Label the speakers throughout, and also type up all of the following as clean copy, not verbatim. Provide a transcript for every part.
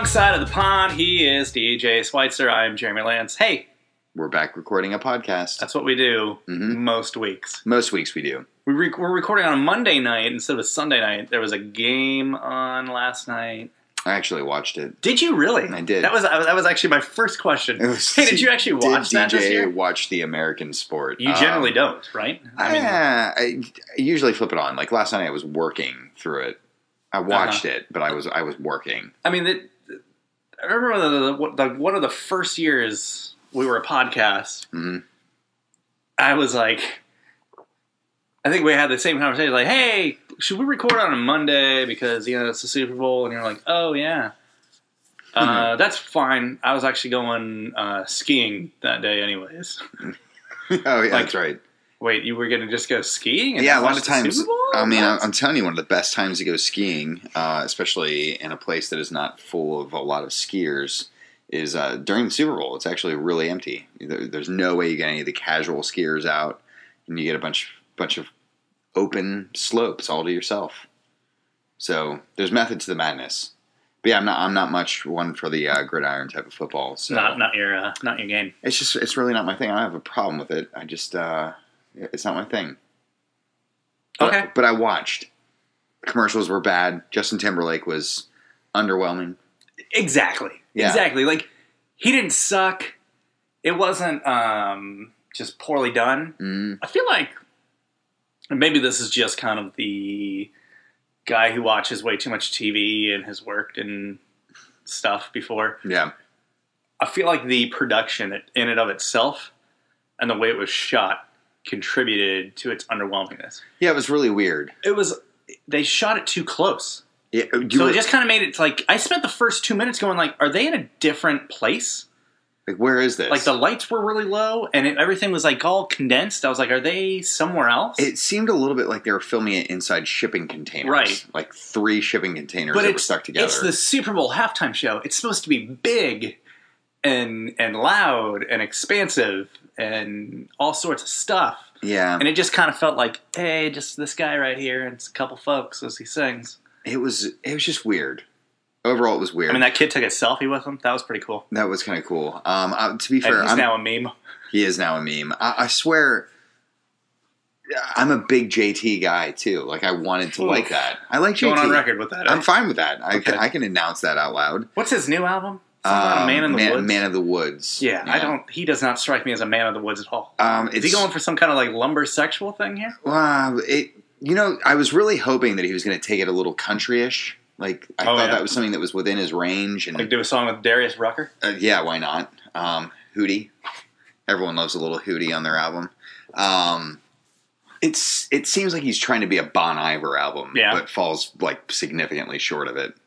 Speaker 1: Side of the Pond. He is DJ Schweitzer. I'm Jeremy Lance. Hey,
Speaker 2: We're back recording a podcast.
Speaker 1: that's what we do most weeks.
Speaker 2: Most weeks we do.
Speaker 1: We're recording on a Monday night instead of a Sunday night. There was a game on last night.
Speaker 2: I actually watched it.
Speaker 1: Did you really?
Speaker 2: I did.
Speaker 1: That was actually my first question. Hey, did you actually watch that this year?
Speaker 2: Did DJ watch the American sport?
Speaker 1: You generally don't, right?
Speaker 2: I usually flip it on. Like last night I was working through it. I watched it, but I was working.
Speaker 1: I mean, I remember one of the first years we were a podcast.
Speaker 2: Mm-hmm.
Speaker 1: I was like, I think we had the same conversation. Like, hey, should we record on a Monday because it's the Super Bowl? And you're like, oh yeah, that's fine. I was actually going skiing that day, anyways.
Speaker 2: Oh yeah, that's right.
Speaker 1: Wait, you were going to just go skiing? And
Speaker 2: yeah, a lot of times.
Speaker 1: Super Bowl?
Speaker 2: I mean, I'm telling you, one of the best times to go skiing, especially in a place that is not full of a lot of skiers, is during the Super Bowl. It's actually really empty. There's no way you get any of the casual skiers out, and you get a bunch of open slopes all to yourself. So there's method to the madness. But yeah, I'm not much one for the gridiron type of football. So
Speaker 1: not your game.
Speaker 2: It's really not my thing. I don't have a problem with it. I just it's not my thing.
Speaker 1: Okay.
Speaker 2: But I watched. Commercials were bad. Justin Timberlake was underwhelming.
Speaker 1: Exactly.
Speaker 2: Yeah.
Speaker 1: Exactly. Like, he didn't suck. It wasn't just poorly done.
Speaker 2: Mm.
Speaker 1: I feel like maybe this is just kind of the guy who watches way too much TV and has worked in stuff before.
Speaker 2: Yeah.
Speaker 1: I feel like the production in and of itself and the way it was shot contributed to its underwhelmingness.
Speaker 2: Yeah, it was really weird.
Speaker 1: They shot it too close.
Speaker 2: Yeah,
Speaker 1: It just kind of made it like, I spent the first 2 minutes going like, are they in a different place?
Speaker 2: Like, where is this?
Speaker 1: Like, the lights were really low and everything was like all condensed. I was like, are they somewhere else?
Speaker 2: It seemed a little bit like they were filming it inside shipping containers.
Speaker 1: Right.
Speaker 2: Like 3 shipping containers that were stuck together.
Speaker 1: It's the Super Bowl halftime show. It's supposed to be big and loud and expansive and all sorts of stuff.
Speaker 2: Yeah.
Speaker 1: And it just kind of felt like, hey, just this guy right here and a couple folks as he sings.
Speaker 2: It was just weird. Overall, it was weird.
Speaker 1: I mean, that kid took a selfie with him. That was pretty cool.
Speaker 2: That was kind of cool. To be fair,
Speaker 1: he's now a meme.
Speaker 2: He is now a meme. I swear, I'm a big JT guy too. Like, I wanted to like that. I like JT.
Speaker 1: Going on record with that.
Speaker 2: I'm fine with that.
Speaker 1: Okay.
Speaker 2: I can announce that out loud.
Speaker 1: What's his new album? Man in the Woods.
Speaker 2: Man of the Woods.
Speaker 1: Yeah, He does not strike me as a man of the woods at all. Is he going for some kind of like lumber sexual thing here?
Speaker 2: I was really hoping that he was going to take it a little country-ish. Like, I thought that was something that was within his range. And
Speaker 1: like do a song with Darius Rucker?
Speaker 2: Yeah, why not? Hootie. Everyone loves a little Hootie on their album. It seems like he's trying to be a Bon Iver album, but falls like significantly short of it.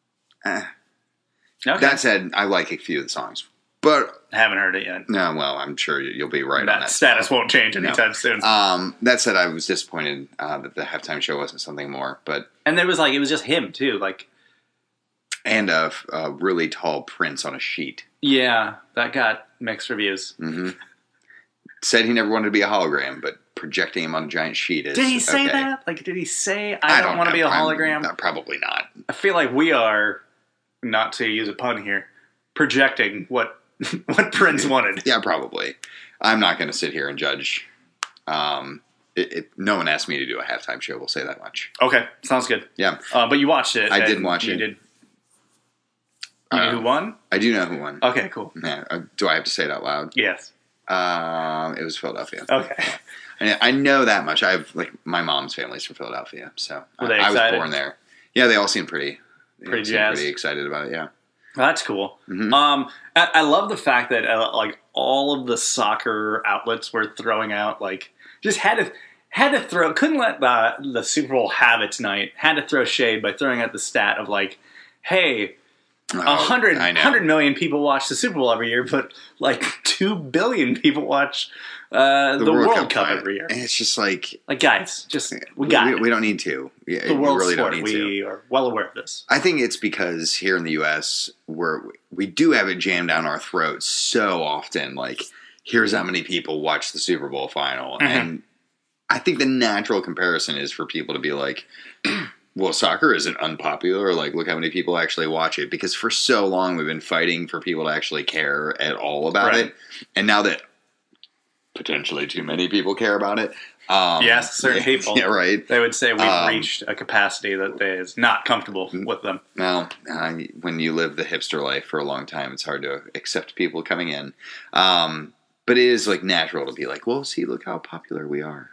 Speaker 1: Okay.
Speaker 2: That said, I like a few of the songs, but
Speaker 1: I haven't heard it yet.
Speaker 2: No, well, I'm sure you'll be right on that.
Speaker 1: Status won't change anytime soon.
Speaker 2: That said, I was disappointed that the halftime show wasn't something more,
Speaker 1: and there was it was just him too,
Speaker 2: and a really tall Prince on a sheet.
Speaker 1: Yeah, that got mixed reviews.
Speaker 2: Mm-hmm. Said he never wanted to be a hologram, but projecting him on a giant sheet is.
Speaker 1: Did he say that? Like, did he say I don't want to be a hologram?
Speaker 2: Probably not.
Speaker 1: I feel like we are, not to use a pun here, projecting what Prince wanted.
Speaker 2: Yeah, probably. I'm not going to sit here and judge. No one asked me to do a halftime show. We'll say that much.
Speaker 1: Okay, sounds good.
Speaker 2: Yeah,
Speaker 1: but you watched it.
Speaker 2: I did watch it.
Speaker 1: You did. You know who won?
Speaker 2: I do know who won.
Speaker 1: Okay, cool.
Speaker 2: Yeah. Do I have to say it out loud?
Speaker 1: Yes.
Speaker 2: It was Philadelphia.
Speaker 1: Okay.
Speaker 2: I know that much. My mom's family's from Philadelphia, so
Speaker 1: Were they
Speaker 2: I was
Speaker 1: excited?
Speaker 2: born there. Yeah, they all seem pretty
Speaker 1: jazzed.
Speaker 2: pretty excited about it. Yeah.
Speaker 1: Well, that's cool.
Speaker 2: Mm-hmm.
Speaker 1: I love the fact that all of the soccer outlets were throwing out just had to throw, couldn't let the Super Bowl have its night. Had to throw shade by throwing out the stat of hey, 100 million people watch the Super Bowl every year, but 2 billion people watch the World Cup every year.
Speaker 2: And it's just
Speaker 1: guys, we
Speaker 2: don't need to. Yeah,
Speaker 1: the world
Speaker 2: really
Speaker 1: sport.
Speaker 2: Don't need
Speaker 1: We
Speaker 2: to.
Speaker 1: are well aware of this.
Speaker 2: I think it's because here in the U.S. we do have it jammed down our throats so often. Here's how many people watch the Super Bowl final, and I think the natural comparison is for people to be Well, soccer isn't unpopular. Like, look how many people actually watch it. Because for so long, we've been fighting for people to actually care at all about it. And now that potentially too many people care about it.
Speaker 1: Yes, certain people.
Speaker 2: Yeah, right.
Speaker 1: They would say we've reached a capacity that is not comfortable with them.
Speaker 2: Well, when you live the hipster life for a long time, it's hard to accept people coming in. But it is like natural to be like, well, see, look how popular we are.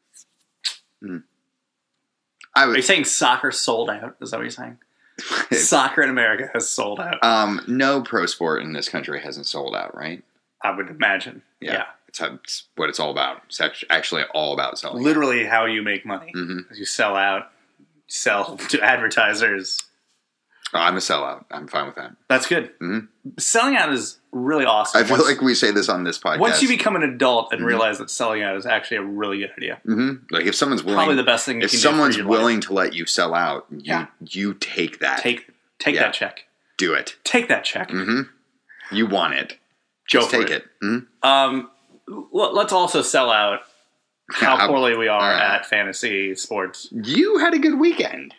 Speaker 1: Are you saying soccer sold out? Is that what you're saying? Soccer in America has sold out.
Speaker 2: No pro sport in this country hasn't sold out, right?
Speaker 1: I would imagine. Yeah.
Speaker 2: It's what it's all about. It's actually all about selling.
Speaker 1: Literally how you make money. Mm-hmm. You sell out, sell to advertisers.
Speaker 2: I'm a sellout. I'm fine with that.
Speaker 1: That's good. Mm-hmm. Selling out is really awesome.
Speaker 2: I feel like we say this on this podcast.
Speaker 1: Once you become an adult and realize that selling out is actually a really good idea.
Speaker 2: Mm-hmm. Like if someone's willing,
Speaker 1: probably the best thing. If
Speaker 2: someone's willing to let you sell out, you take that.
Speaker 1: Take that check.
Speaker 2: Do it.
Speaker 1: Take that check.
Speaker 2: Mm-hmm. You want it. Just take it.
Speaker 1: Mm-hmm. Let's also sell out how poorly we are at fantasy sports.
Speaker 2: You had a good weekend.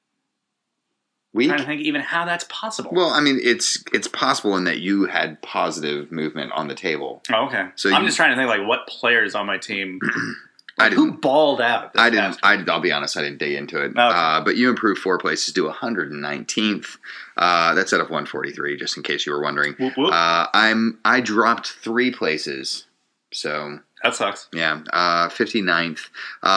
Speaker 1: I'm trying to think even how that's possible.
Speaker 2: Well, I mean, it's possible in that you had positive movement on the table.
Speaker 1: Oh, okay. So I'm just trying to think like what players on my team. Who balled out?
Speaker 2: I didn't. I'll be honest. I didn't dig into it. Okay. But you improved 4 places to 119th. That's out of 143. Just in case you were wondering.
Speaker 1: Whoop, whoop.
Speaker 2: I dropped 3 places. So
Speaker 1: that sucks.
Speaker 2: Yeah. 59th.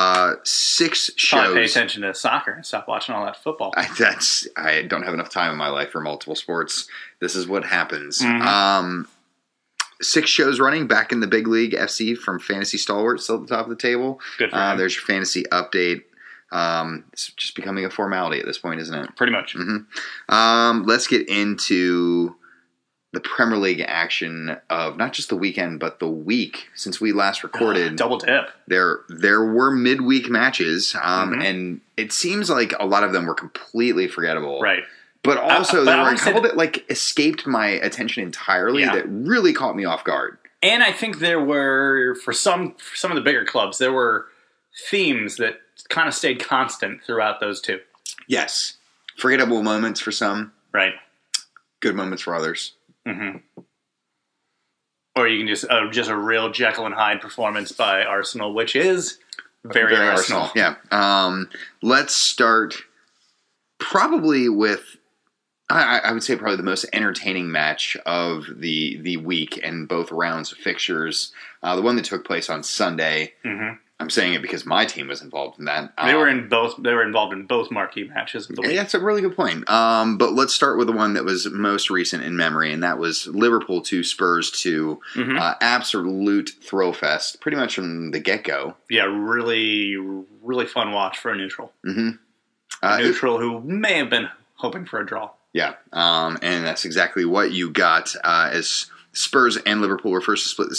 Speaker 2: 6 shows.
Speaker 1: Probably pay attention to soccer and stop watching all that football.
Speaker 2: I don't have enough time in my life for multiple sports. This is what happens.
Speaker 1: Mm-hmm.
Speaker 2: 6 shows running back in the big league FC from Fantasy Stalwart, still at the top of the table.
Speaker 1: Good for him.
Speaker 2: There's your fantasy update. It's just becoming a formality at this point, isn't it?
Speaker 1: Pretty much.
Speaker 2: Mm-hmm. Let's get into the Premier League action of not just the weekend, but the week since we last recorded.
Speaker 1: Double dip.
Speaker 2: There were midweek matches, and it seems like a lot of them were completely forgettable.
Speaker 1: Right.
Speaker 2: But also, there were a couple that escaped my attention entirely that really caught me off guard.
Speaker 1: And I think there were, for some of the bigger clubs, there were themes that kind of stayed constant throughout those two.
Speaker 2: Yes. Forgettable moments for some.
Speaker 1: Right.
Speaker 2: Good moments for others.
Speaker 1: Mm-hmm. Or you can just a real Jekyll and Hyde performance by Arsenal, which is very Arsenal.
Speaker 2: Yeah. Let's start probably with, I would say probably the most entertaining match of the week and both rounds of fixtures. The one that took place on Sunday. Mm-hmm. I'm saying it because my team was involved in that.
Speaker 1: They were involved in both marquee matches of the week.
Speaker 2: Yeah, that's a really good point. But let's start with the one that was most recent in memory, and that was Liverpool 2, Spurs 2. Mm-hmm. Absolute thrill fest, pretty much from the get-go.
Speaker 1: Yeah, really, really fun watch for a neutral.
Speaker 2: Mm-hmm.
Speaker 1: A neutral who may have been hoping for a draw.
Speaker 2: Yeah, and that's exactly what you got as Spurs and Liverpool were forced to split the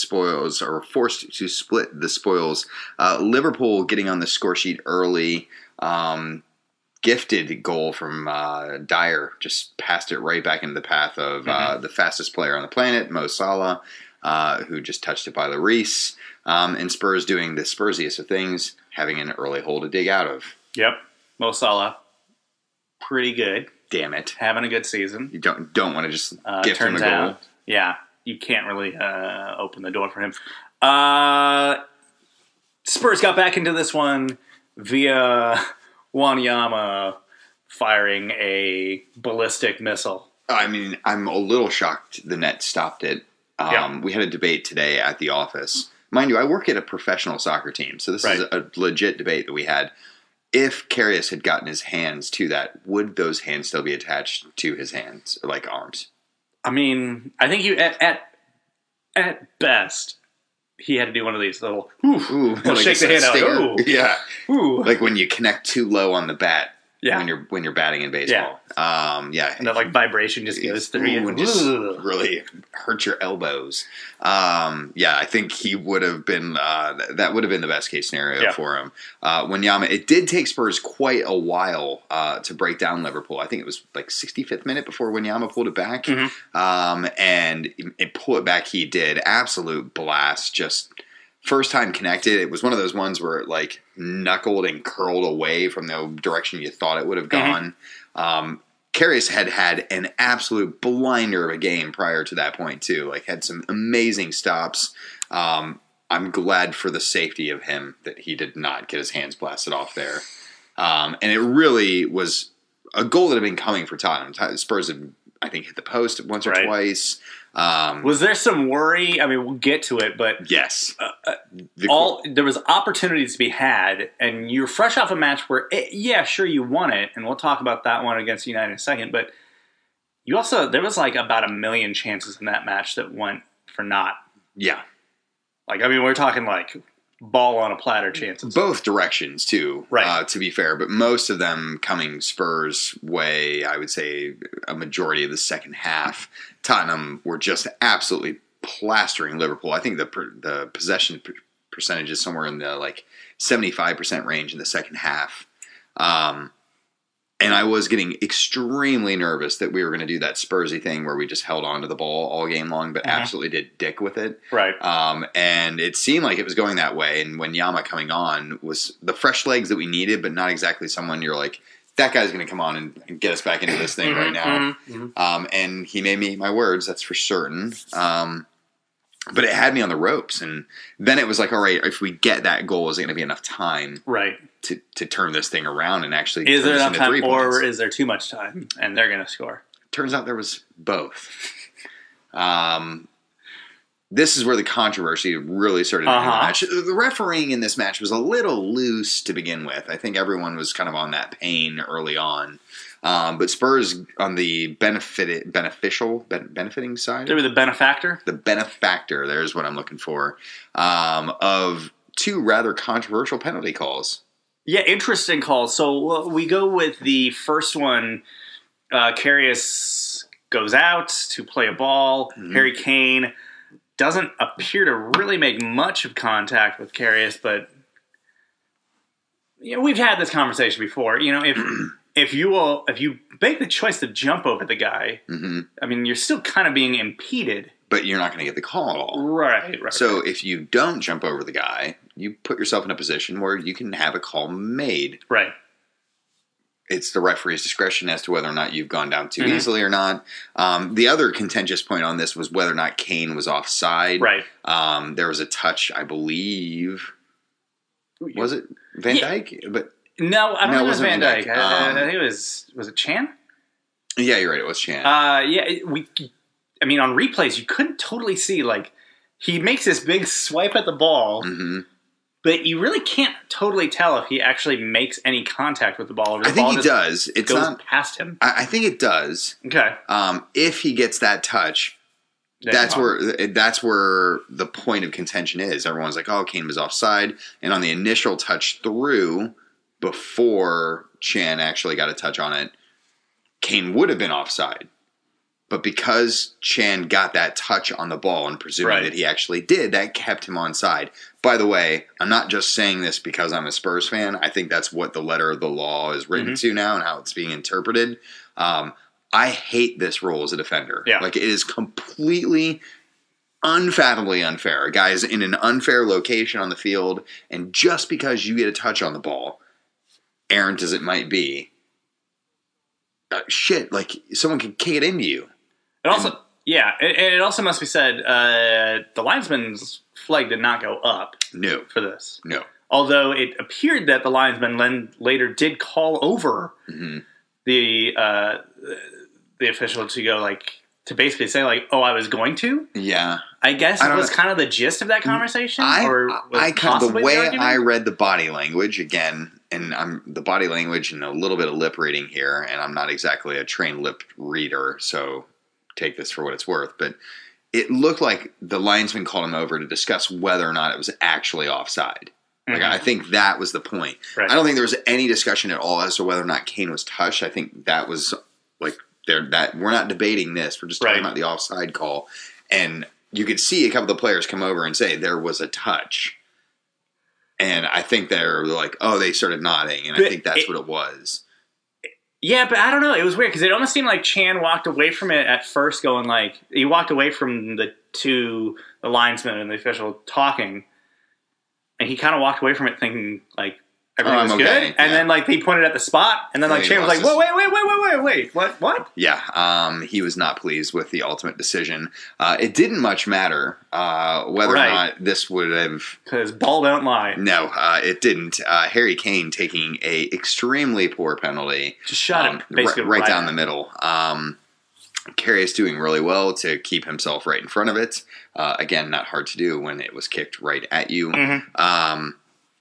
Speaker 2: spoils. Liverpool getting on the score sheet early. Gifted goal from Dyer. Just passed it right back into the path of the fastest player on the planet, Mo Salah, who just touched it by Lloris. And Spurs doing the Spursiest of things, having an early hole to dig out of.
Speaker 1: Yep. Mo Salah, pretty good.
Speaker 2: Damn it.
Speaker 1: Having a good season.
Speaker 2: You don't want to just gift him a goal.
Speaker 1: Yeah. You can't really open the door for him. Spurs got back into this one via Wanyama firing a ballistic missile.
Speaker 2: I mean, I'm a little shocked the net stopped it. We had a debate today at the office. Mind you, I work at a professional soccer team, so this is a legit debate that we had. If Karius had gotten his hands to that, would those hands still be attached to his hands, like arms?
Speaker 1: I mean, I think you at best he had to do one of these little
Speaker 2: like
Speaker 1: shake the hand out. Ooh.
Speaker 2: Yeah, like when you connect too low on the bat.
Speaker 1: Yeah.
Speaker 2: when you're batting in baseball.
Speaker 1: Yeah. And that vibration just goes through you
Speaker 2: and just really hurt your elbows. I think he would have been that would have been the best case scenario for him. Wanyama, it did take Spurs quite a while to break down Liverpool. I think it was like 65th minute before Wanyama pulled it back. Mm-hmm. And it pull it back he did. Absolute blast, just first time connected, it was one of those ones where it like knuckled and curled away from the direction you thought it would have gone. Karius had an absolute blinder of a game prior to that point too. Like had some amazing stops. I'm glad for the safety of him that he did not get his hands blasted off there. And it really was a goal that had been coming for Tottenham. Spurs had, I think, hit the post once or twice.
Speaker 1: Was there some worry? I mean, we'll get to it, but
Speaker 2: yes,
Speaker 1: there was opportunities to be had, and you're fresh off a match where, sure, you won it, and we'll talk about that one against United in a second, but there was like about 1 million chances in that match that went for naught.
Speaker 2: Yeah.
Speaker 1: Like, I mean, we're talking like ball on a platter chances.
Speaker 2: Both directions, too,
Speaker 1: right.
Speaker 2: To be fair. But most of them coming Spurs' way, I would say a majority of the second half. Tottenham were just absolutely plastering Liverpool. I think the possession percentage is somewhere in the like 75% range in the second half. And I was getting extremely nervous that we were going to do that Spursy thing where we just held on to the ball all game long, but absolutely did dick with it.
Speaker 1: Right.
Speaker 2: And it seemed like it was going that way. And when Yama coming on was the fresh legs that we needed, but not exactly someone you're like, that guy's going to come on and get us back into this thing right now. And he made me eat my words, that's for certain. But it had me on the ropes. And then it was like, all right, if we get that goal, is it going to be enough time?
Speaker 1: Right.
Speaker 2: To turn this thing around and actually
Speaker 1: is
Speaker 2: turn
Speaker 1: there
Speaker 2: this
Speaker 1: enough
Speaker 2: into
Speaker 1: time
Speaker 2: 3 points.
Speaker 1: Or is there too much time and they're going to score?
Speaker 2: Turns out there was both. This is where the controversy really started in the match. The refereeing in this match was a little loose to begin with. I think everyone was kind of on that pain early on. But Spurs on the benefiting side.
Speaker 1: They were the benefactor?
Speaker 2: The benefactor, there's what I'm looking for, of 2 rather controversial penalty calls.
Speaker 1: Yeah, interesting calls. So we go with the first one. Karius goes out to play a ball. Harry Kane doesn't appear to really make much of contact with Karius, but we've had this conversation before. If you make the choice to jump over the guy, I mean, you're still kind of being impeded.
Speaker 2: But you're not going to get the call at all.
Speaker 1: Right.
Speaker 2: So if you don't jump over the guy, you put yourself in a position where you can have a call made.
Speaker 1: Right.
Speaker 2: It's the referee's discretion as to whether or not you've gone down too easily or not. The other contentious point on this was whether or not Kane was offside.
Speaker 1: Right.
Speaker 2: There was a touch, I believe. Was it Van Dijk? But
Speaker 1: no, I don't think it was Van Dijk. I think it was it Chan?
Speaker 2: Yeah, you're right. It was Chan.
Speaker 1: I mean, on replays, you couldn't totally see, like, he makes this big swipe at the ball, but you really can't totally tell if he actually makes any contact with the ball. Or the
Speaker 2: I think
Speaker 1: ball
Speaker 2: he does. It
Speaker 1: goes past him.
Speaker 2: I think it does.
Speaker 1: Okay.
Speaker 2: If he gets that touch, that's where the point of contention is. Everyone's like, oh, Kane was offside. And on the initial touch through, before Chan actually got a touch on it, Kane would have been offside. But because Chan got that touch on the ball and presuming that he actually did, that kept him onside. By the way, I'm not just saying this because I'm a Spurs fan. I think that's what the letter of the law is written to now and how it's being interpreted. I hate this rule as a defender.
Speaker 1: Yeah.
Speaker 2: Like, it is completely unfathomably unfair. A guy is in an unfair location on the field, and just because you get a touch on the ball, errant as it might be, like, someone can kick it into you.
Speaker 1: It also, it also must be said, the linesman's flag did not go up.
Speaker 2: No.
Speaker 1: For this.
Speaker 2: No.
Speaker 1: Although it appeared that the linesman later did call over the official to go, like, to basically say, like, oh, I was going to?
Speaker 2: Yeah.
Speaker 1: I guess it was kind of the gist of that conversation?
Speaker 2: The way I read the body language, again, and I'm the body language and a little bit of lip reading here, and I'm not exactly a trained lip reader, so take this for what it's worth, but it looked like the linesman called him over to discuss whether or not it was actually offside. Like, I think that was the point.
Speaker 1: Right.
Speaker 2: I don't think there was any discussion at all as to whether or not Kane was touched. I think that was like that we're not debating this. We're just talking about the offside call. And you could see a couple of the players come over and say there was a touch. And I think they're like, oh, they started nodding, and I think that's what it was.
Speaker 1: Yeah, but I don't know. It was weird because it almost seemed like Chan walked away from it at first, going like he walked away from the linesman and the official talking, and he kind of walked away from it thinking like everything was
Speaker 2: I'm
Speaker 1: good.
Speaker 2: okay.
Speaker 1: And
Speaker 2: Yeah.
Speaker 1: then like they pointed at the spot, and then like
Speaker 2: he
Speaker 1: Shane was
Speaker 2: lost
Speaker 1: like, "Whoa, wait, what?"
Speaker 2: Yeah, he was not pleased with the ultimate decision. It didn't much matter whether
Speaker 1: Right.
Speaker 2: or not this would have.
Speaker 1: Because ball don't lie.
Speaker 2: No, it didn't. Harry Kane taking a extremely poor penalty.
Speaker 1: Just shot him basically
Speaker 2: right down
Speaker 1: at
Speaker 2: the
Speaker 1: him.
Speaker 2: middle. Karius doing really well to keep himself right in front of it. Again, not hard to do when it was kicked right at you.
Speaker 1: Mm-hmm.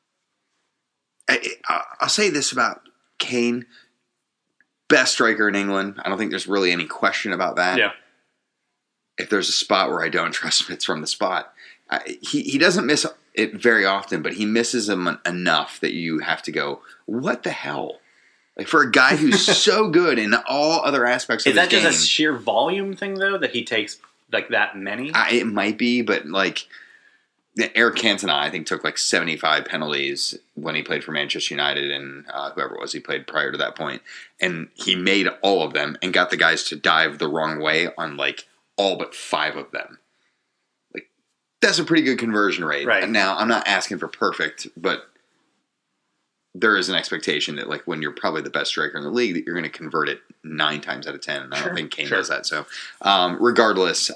Speaker 2: I'll say this about Kane. Best striker in England. I don't think there's really any question about that.
Speaker 1: Yeah.
Speaker 2: If there's a spot where I don't trust him, it's from the spot. He doesn't miss it very often, but he misses them enough that you have to go, what the hell? Like for a guy who's so good in all other aspects of
Speaker 1: Is
Speaker 2: his
Speaker 1: that
Speaker 2: game.
Speaker 1: just a sheer volume thing though that he takes like that many?
Speaker 2: It might be, but like Eric Cantona, I think, took like 75 penalties when he played for Manchester United and whoever it was he played prior to that point. And he made all of them and got the guys to dive the wrong way on like all but 5 of them. Like that's a pretty good conversion rate.
Speaker 1: Right.
Speaker 2: Now, I'm not asking for perfect, but there is an expectation that like when you're probably the best striker in the league that you're going to convert it 9 times out of 10. And I don't think Kane does that. So regardless,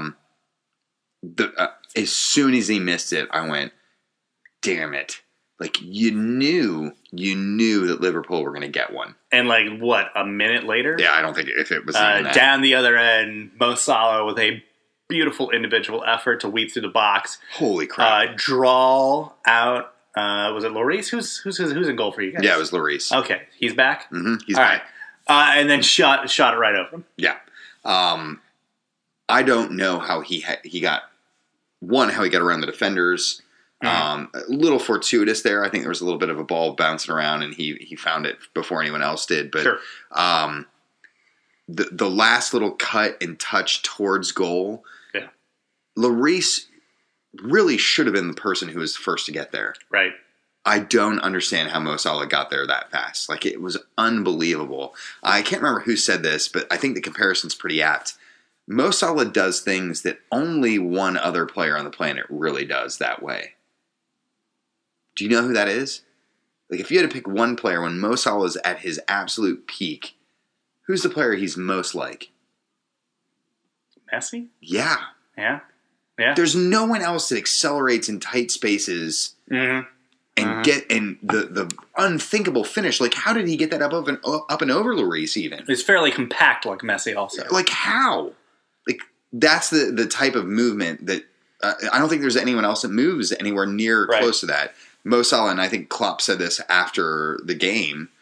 Speaker 2: as soon as he missed it, I went, damn it. Like, you knew that Liverpool were going to get one.
Speaker 1: And like, what, a minute later?
Speaker 2: Yeah, I don't think if it was even that.
Speaker 1: Down the other end, Mo Salah with a beautiful individual effort to weave through the box.
Speaker 2: Holy crap.
Speaker 1: Draw out, was it Lloris? Who's in goal for you guys?
Speaker 2: Yeah, it was Lloris.
Speaker 1: Okay, he's back?
Speaker 2: He's
Speaker 1: All
Speaker 2: back.
Speaker 1: right. And then shot it right over him.
Speaker 2: Yeah. I don't know how he got, how he got around the defenders. A little fortuitous there. I think there was a little bit of a ball bouncing around, and he found it before anyone else did. But
Speaker 1: Sure.
Speaker 2: The last little cut and touch towards goal,
Speaker 1: Yeah.
Speaker 2: Lloris really should have been the person who was first to get there.
Speaker 1: Right.
Speaker 2: I don't understand how Mo Salah got there that fast. Like, it was unbelievable. I can't remember who said this, but I think the comparison's pretty apt. Mo Salah does things that only one other player on the planet really does that way. Do you know who that is? Like, if you had to pick one player when Mo Salah is at his absolute peak, who's the player he's most like?
Speaker 1: Messi?
Speaker 2: Yeah.
Speaker 1: Yeah. Yeah.
Speaker 2: There's no one else that accelerates in tight spaces
Speaker 1: Mm-hmm.
Speaker 2: and the unthinkable finish. Like, how did he get that up and over Lloris even?
Speaker 1: It's fairly compact like Messi also.
Speaker 2: Like, how? Like, that's the type of movement that I don't think there's anyone else that moves anywhere near
Speaker 1: Right.
Speaker 2: close to that. Mo Salah, and I think Klopp said this after the game,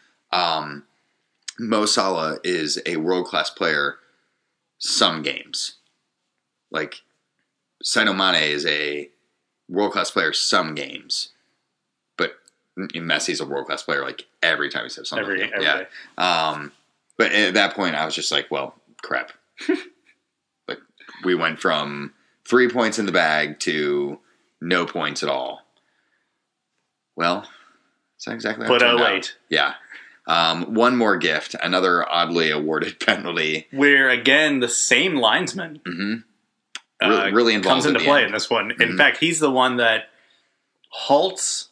Speaker 2: Mo Salah is a world-class player some games. Like, Sadio Mane is a world-class player some games. But Messi's a world-class player like every time he says something.
Speaker 1: Every
Speaker 2: yeah.
Speaker 1: day.
Speaker 2: But at that point, I was just like, well, crap. Like, we went from 3 points in the bag to no points at all. Well, that's exactly how it
Speaker 1: But
Speaker 2: turned out.
Speaker 1: wait.
Speaker 2: Yeah. One more gift, another oddly awarded penalty.
Speaker 1: Where, again, the same linesman
Speaker 2: Really involved
Speaker 1: comes
Speaker 2: at
Speaker 1: into
Speaker 2: the
Speaker 1: play
Speaker 2: end.
Speaker 1: in this one. In fact, he's the one that halts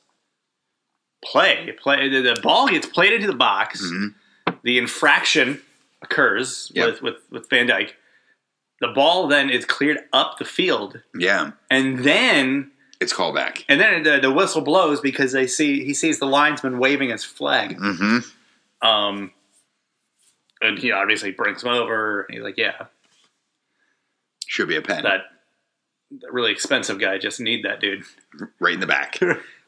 Speaker 1: play. The ball gets played into the box. The infraction occurs
Speaker 2: Yep.
Speaker 1: with Van Dijk. The ball then is cleared up the field,
Speaker 2: Yeah.
Speaker 1: and then
Speaker 2: It's called back.
Speaker 1: the whistle blows because he sees the linesman waving his flag.
Speaker 2: Mm-hmm.
Speaker 1: And he obviously brings him over. And he's like, "Yeah,
Speaker 2: Should be a pen.
Speaker 1: that really expensive guy just need that dude."
Speaker 2: Right in the back.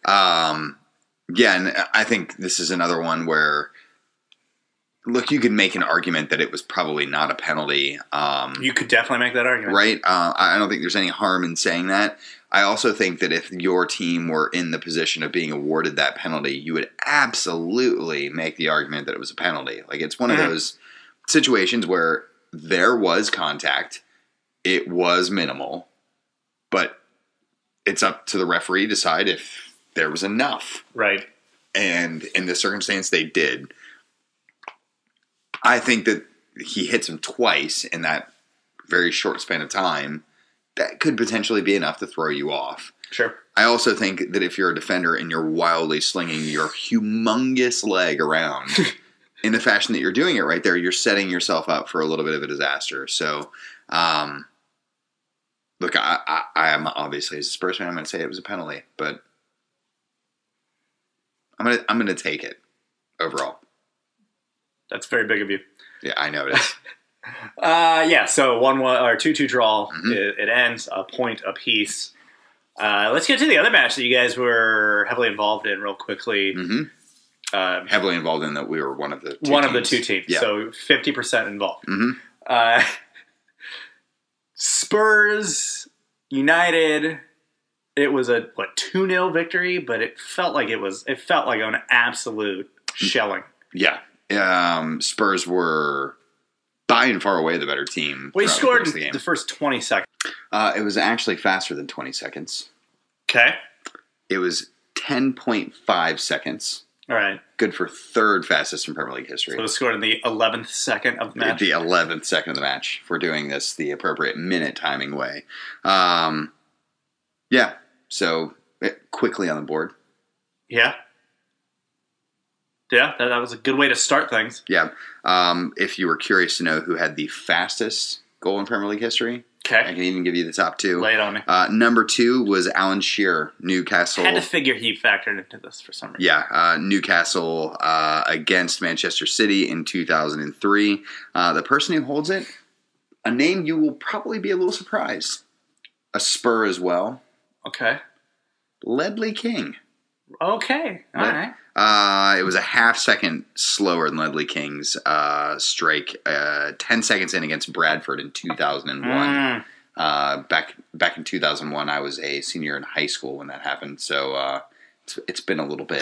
Speaker 2: Yeah, and I think this is another one where, look, you could make an argument that it was probably not a penalty.
Speaker 1: You could definitely make that argument,
Speaker 2: Right? I don't think there's any harm in saying that. I also think that if your team were in the position of being awarded that penalty, you would absolutely make the argument that it was a penalty. Like, it's one of those situations where there was contact, it was minimal, but it's up to the referee to decide if there was enough.
Speaker 1: Right.
Speaker 2: And in this circumstance, they did. I think that he hits him twice in that very short span of time. That could potentially be enough to throw you off.
Speaker 1: Sure.
Speaker 2: I also think that if you're a defender and you're wildly slinging your humongous leg around in the fashion that you're doing it right there, you're setting yourself up for a little bit of a disaster. So, look, I am obviously, as a Spurs fan, I'm going to say it was a penalty, but I'm going to take it overall.
Speaker 1: That's very big of you.
Speaker 2: Yeah, I know it is.
Speaker 1: So 1-1 or 2-2 draw. Mm-hmm. It ends a point apiece. Let's get to the other match that you guys were heavily involved in real quickly.
Speaker 2: Mm-hmm. Heavily involved in that we were one of the two teams.
Speaker 1: Yeah. So 50% involved.
Speaker 2: Mm-hmm.
Speaker 1: Spurs United. It was a 2-0 victory, but it felt like an absolute shelling.
Speaker 2: Yeah. Spurs were by and far away the better team.
Speaker 1: We scored the first 20 seconds.
Speaker 2: It was actually faster than 20 seconds.
Speaker 1: Okay.
Speaker 2: It was 10.5 seconds.
Speaker 1: All right.
Speaker 2: Good for third fastest in Premier League history.
Speaker 1: So it was scored in the 11th second of the match?
Speaker 2: The 11th second of the match. If we're doing this the appropriate minute timing way. Yeah. So quickly on the board.
Speaker 1: Yeah. Yeah, that was a good way to start things.
Speaker 2: Yeah. If you were curious to know who had the fastest goal in Premier League history,
Speaker 1: okay,
Speaker 2: I can even give you the top two.
Speaker 1: Lay it on me.
Speaker 2: Number 2 was Alan Shearer, Newcastle.
Speaker 1: I had to figure he factored into this for some reason.
Speaker 2: Yeah, Newcastle against Manchester City in 2003. The person who holds it, a name you will probably be a little surprised. A Spur as well.
Speaker 1: Okay.
Speaker 2: Ledley King.
Speaker 1: Okay, all right.
Speaker 2: It was a half second slower than Ledley King's strike. 10 seconds in against Bradford in 2001. Back in 2001, I was a senior in high school when that happened, so it's been a little bit.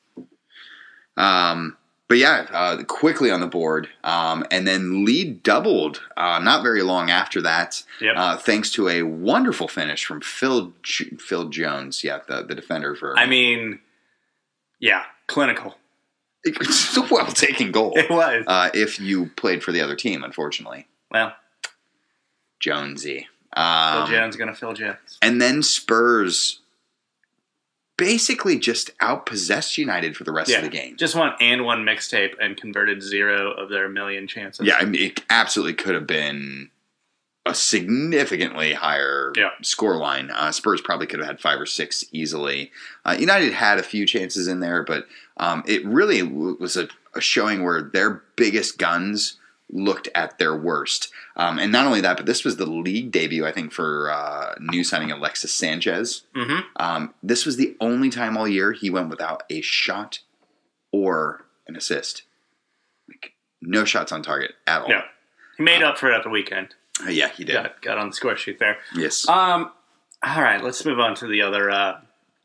Speaker 2: But yeah, quickly on the board, and then lead doubled not very long after that, thanks to a wonderful finish from Phil Jones, the defender for.
Speaker 1: I mean, yeah, clinical.
Speaker 2: It's a well-taken goal.
Speaker 1: It was.
Speaker 2: If you played for the other team, unfortunately.
Speaker 1: Well.
Speaker 2: Jonesy.
Speaker 1: Phil Jones going to Phil Jones.
Speaker 2: And then Spurs basically just outpossessed United for the rest of the game.
Speaker 1: Just one mixtape and converted 0 of their million chances.
Speaker 2: Yeah, I mean, it absolutely could have been a significantly higher scoreline. Spurs probably could have had 5 or 6 easily. United had a few chances in there, but it really was a showing where their biggest guns looked at their worst. And not only that, but this was the league debut, I think, for new signing Alexis Sanchez.
Speaker 1: Mm-hmm.
Speaker 2: This was the only time all year he went without a shot or an assist. Like, no shots on target at all.
Speaker 1: Yeah. He made up for it at the weekend.
Speaker 2: Yeah, he did.
Speaker 1: Got on the score sheet there.
Speaker 2: Yes.
Speaker 1: All right, let's move on to the other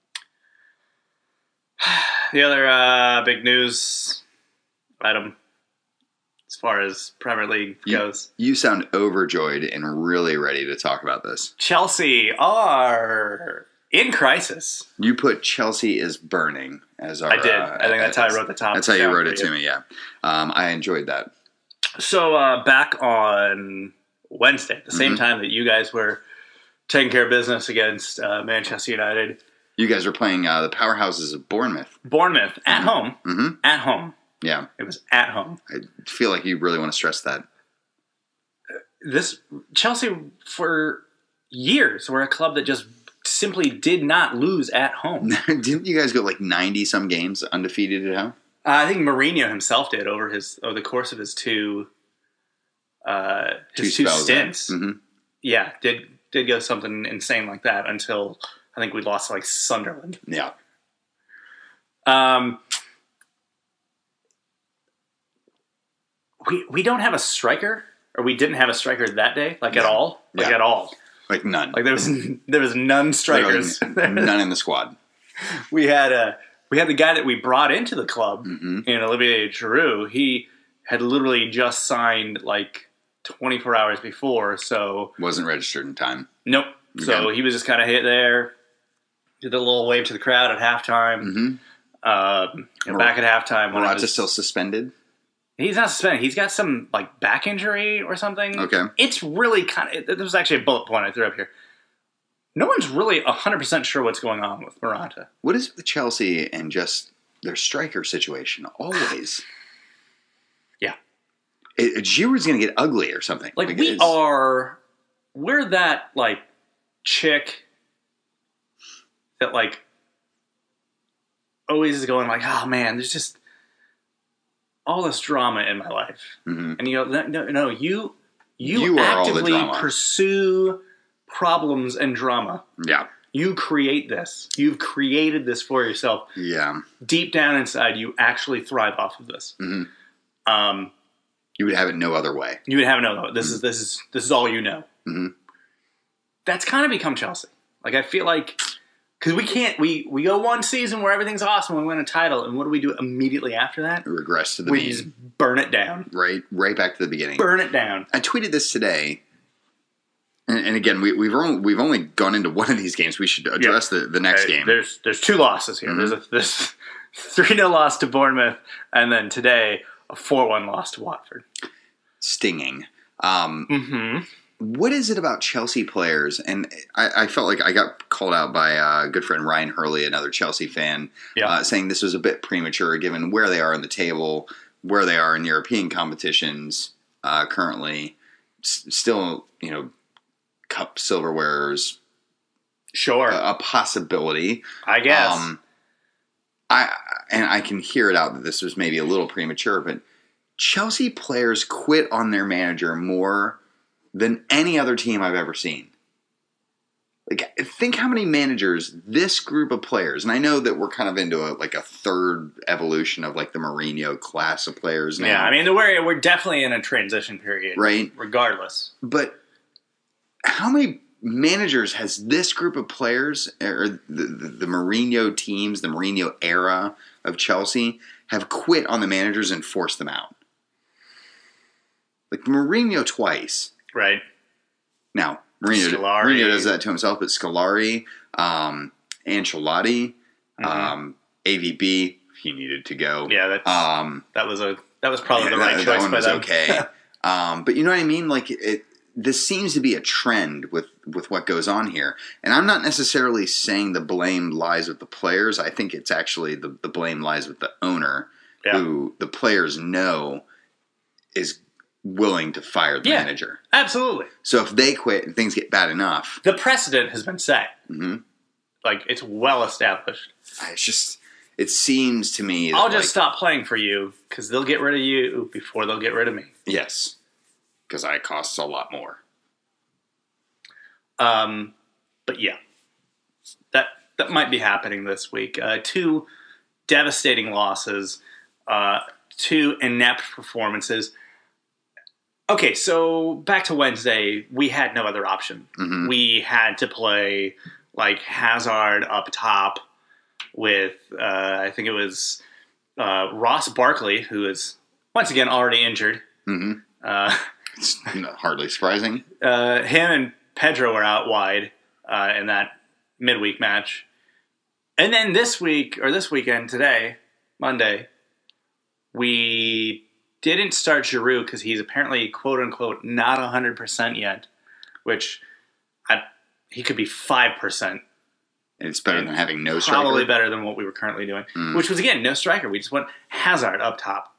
Speaker 1: big news item as far as Premier League goes.
Speaker 2: You sound overjoyed and really ready to talk about this.
Speaker 1: Chelsea are in crisis.
Speaker 2: You put Chelsea is burning as our.
Speaker 1: I did. I think that's how I wrote the top.
Speaker 2: That's how you wrote it to me. Yeah, I enjoyed that.
Speaker 1: So back on Wednesday, the same time that you guys were taking care of business against Manchester United.
Speaker 2: You guys were playing the powerhouses of Bournemouth.
Speaker 1: Bournemouth, at home.
Speaker 2: Mm-hmm.
Speaker 1: At home.
Speaker 2: Yeah.
Speaker 1: It was at home.
Speaker 2: I feel like you really want to stress that.
Speaker 1: This Chelsea, for years, were a club that just simply did not lose at home.
Speaker 2: Didn't you guys go like 90-some games undefeated at home?
Speaker 1: I think Mourinho himself did over the course of his two stints.
Speaker 2: Mm-hmm.
Speaker 1: Yeah, did go something insane like that until I think we lost to like Sunderland.
Speaker 2: Yeah.
Speaker 1: We don't have a striker, or we didn't have a striker that day, at all, at all.
Speaker 2: Like none.
Speaker 1: Like there was none strikers.
Speaker 2: None in the squad.
Speaker 1: We had the guy that we brought into the club, in Olivier Giroud. He had literally just signed like 24 hours before, so
Speaker 2: wasn't registered in time.
Speaker 1: Nope. Okay. So he was just kind of hit there, did a little wave to the crowd at halftime.
Speaker 2: Mm-hmm.
Speaker 1: Back at halftime,
Speaker 2: Morata's still suspended.
Speaker 1: He's not suspended. He's got some like back injury or something.
Speaker 2: Okay.
Speaker 1: It's really there was actually a bullet point I threw up here. no one's really 100% sure what's going on with Morata.
Speaker 2: What is with Chelsea and just their striker situation? Always.
Speaker 1: Yeah.
Speaker 2: Giroud's going to get ugly or something.
Speaker 1: Like we're that, like, chick that, like, always is going like, oh, man, there's just all this drama in my life.
Speaker 2: Mm-hmm.
Speaker 1: And you go, no, you
Speaker 2: are all the
Speaker 1: actively
Speaker 2: drama.
Speaker 1: pursue problems and drama.
Speaker 2: Yeah.
Speaker 1: You create this. You've created this for yourself.
Speaker 2: Yeah.
Speaker 1: Deep down inside, you actually thrive off of this.
Speaker 2: Mm-hmm. You would have it no other way.
Speaker 1: You would have no. This is all you know.
Speaker 2: Mm-hmm.
Speaker 1: That's kind of become Chelsea. Like, I feel like, because we go one season where everything's awesome, we win a title, and what do we do immediatly after that?
Speaker 2: Regress to the
Speaker 1: We
Speaker 2: mean.
Speaker 1: just burn it down.
Speaker 2: Right back to the beginning.
Speaker 1: Burn it down.
Speaker 2: I tweeted this today, and again, we've only gone into one of these games. We should address the next game.
Speaker 1: There's 2 losses here.
Speaker 2: Mm-hmm.
Speaker 1: There's 3-0 loss to Bournemouth, and then today a 4-1 loss to Watford.
Speaker 2: Stinging.
Speaker 1: Mm-hmm.
Speaker 2: What is it about Chelsea players? And I felt like I got called out by a good friend Ryan Hurley, another Chelsea fan, saying this was a bit premature given where they are in the table, where they are in European competitions currently. Still, cup silverwares.
Speaker 1: Sure.
Speaker 2: A possibility.
Speaker 1: I guess.
Speaker 2: I can hear it out that this was maybe a little premature, but Chelsea players quit on their manager more than any other team I've ever seen. Like, think how many managers this group of players, and I know that we're kind of into a third evolution of like the Mourinho class of players now.
Speaker 1: Yeah, I mean, we're definitely in a transition period,
Speaker 2: right?
Speaker 1: Regardless,
Speaker 2: but how many managers has this group of players, or the Mourinho teams, the Mourinho era of Chelsea, have quit on the managers and forced them out? Like Mourinho twice.
Speaker 1: Right.
Speaker 2: Now, Mourinho does that to himself, but Scolari, Ancelotti, AVB, he needed to go.
Speaker 1: Yeah, that was probably the right choice
Speaker 2: that one
Speaker 1: by
Speaker 2: was
Speaker 1: them.
Speaker 2: Okay. But you know what I mean? Like, this seems to be a trend with what goes on here. And I'm not necessarily saying the blame lies with the players. I think it's actually the blame lies with the owner, who the players know is willing to fire the manager.
Speaker 1: Absolutely.
Speaker 2: So if they quit and things get bad enough,
Speaker 1: the precedent has been set.
Speaker 2: Mm-hmm.
Speaker 1: Like, it's well established.
Speaker 2: It seems to me that
Speaker 1: I'll just stop playing for you because they'll get rid of you before they'll get rid of me.
Speaker 2: Yes, because I cost a lot more.
Speaker 1: But yeah, that might be happening this week. 2 devastating losses, 2 inept performances. Okay, so back to Wednesday, we had no other option.
Speaker 2: Mm-hmm.
Speaker 1: We had to play like Hazard up top with I think it was Ross Barkley, who is once again already injured.
Speaker 2: Mm-hmm. It's hardly surprising.
Speaker 1: Him and Pedro were out wide in that midweek match. And then this weekend, today, Monday, we didn't start Giroud because he's apparently, quote-unquote, not 100% yet, which he could be 5%.
Speaker 2: And it's better than having no striker.
Speaker 1: Probably better than what we were currently doing, which was, again, no striker. We just went Hazard up top.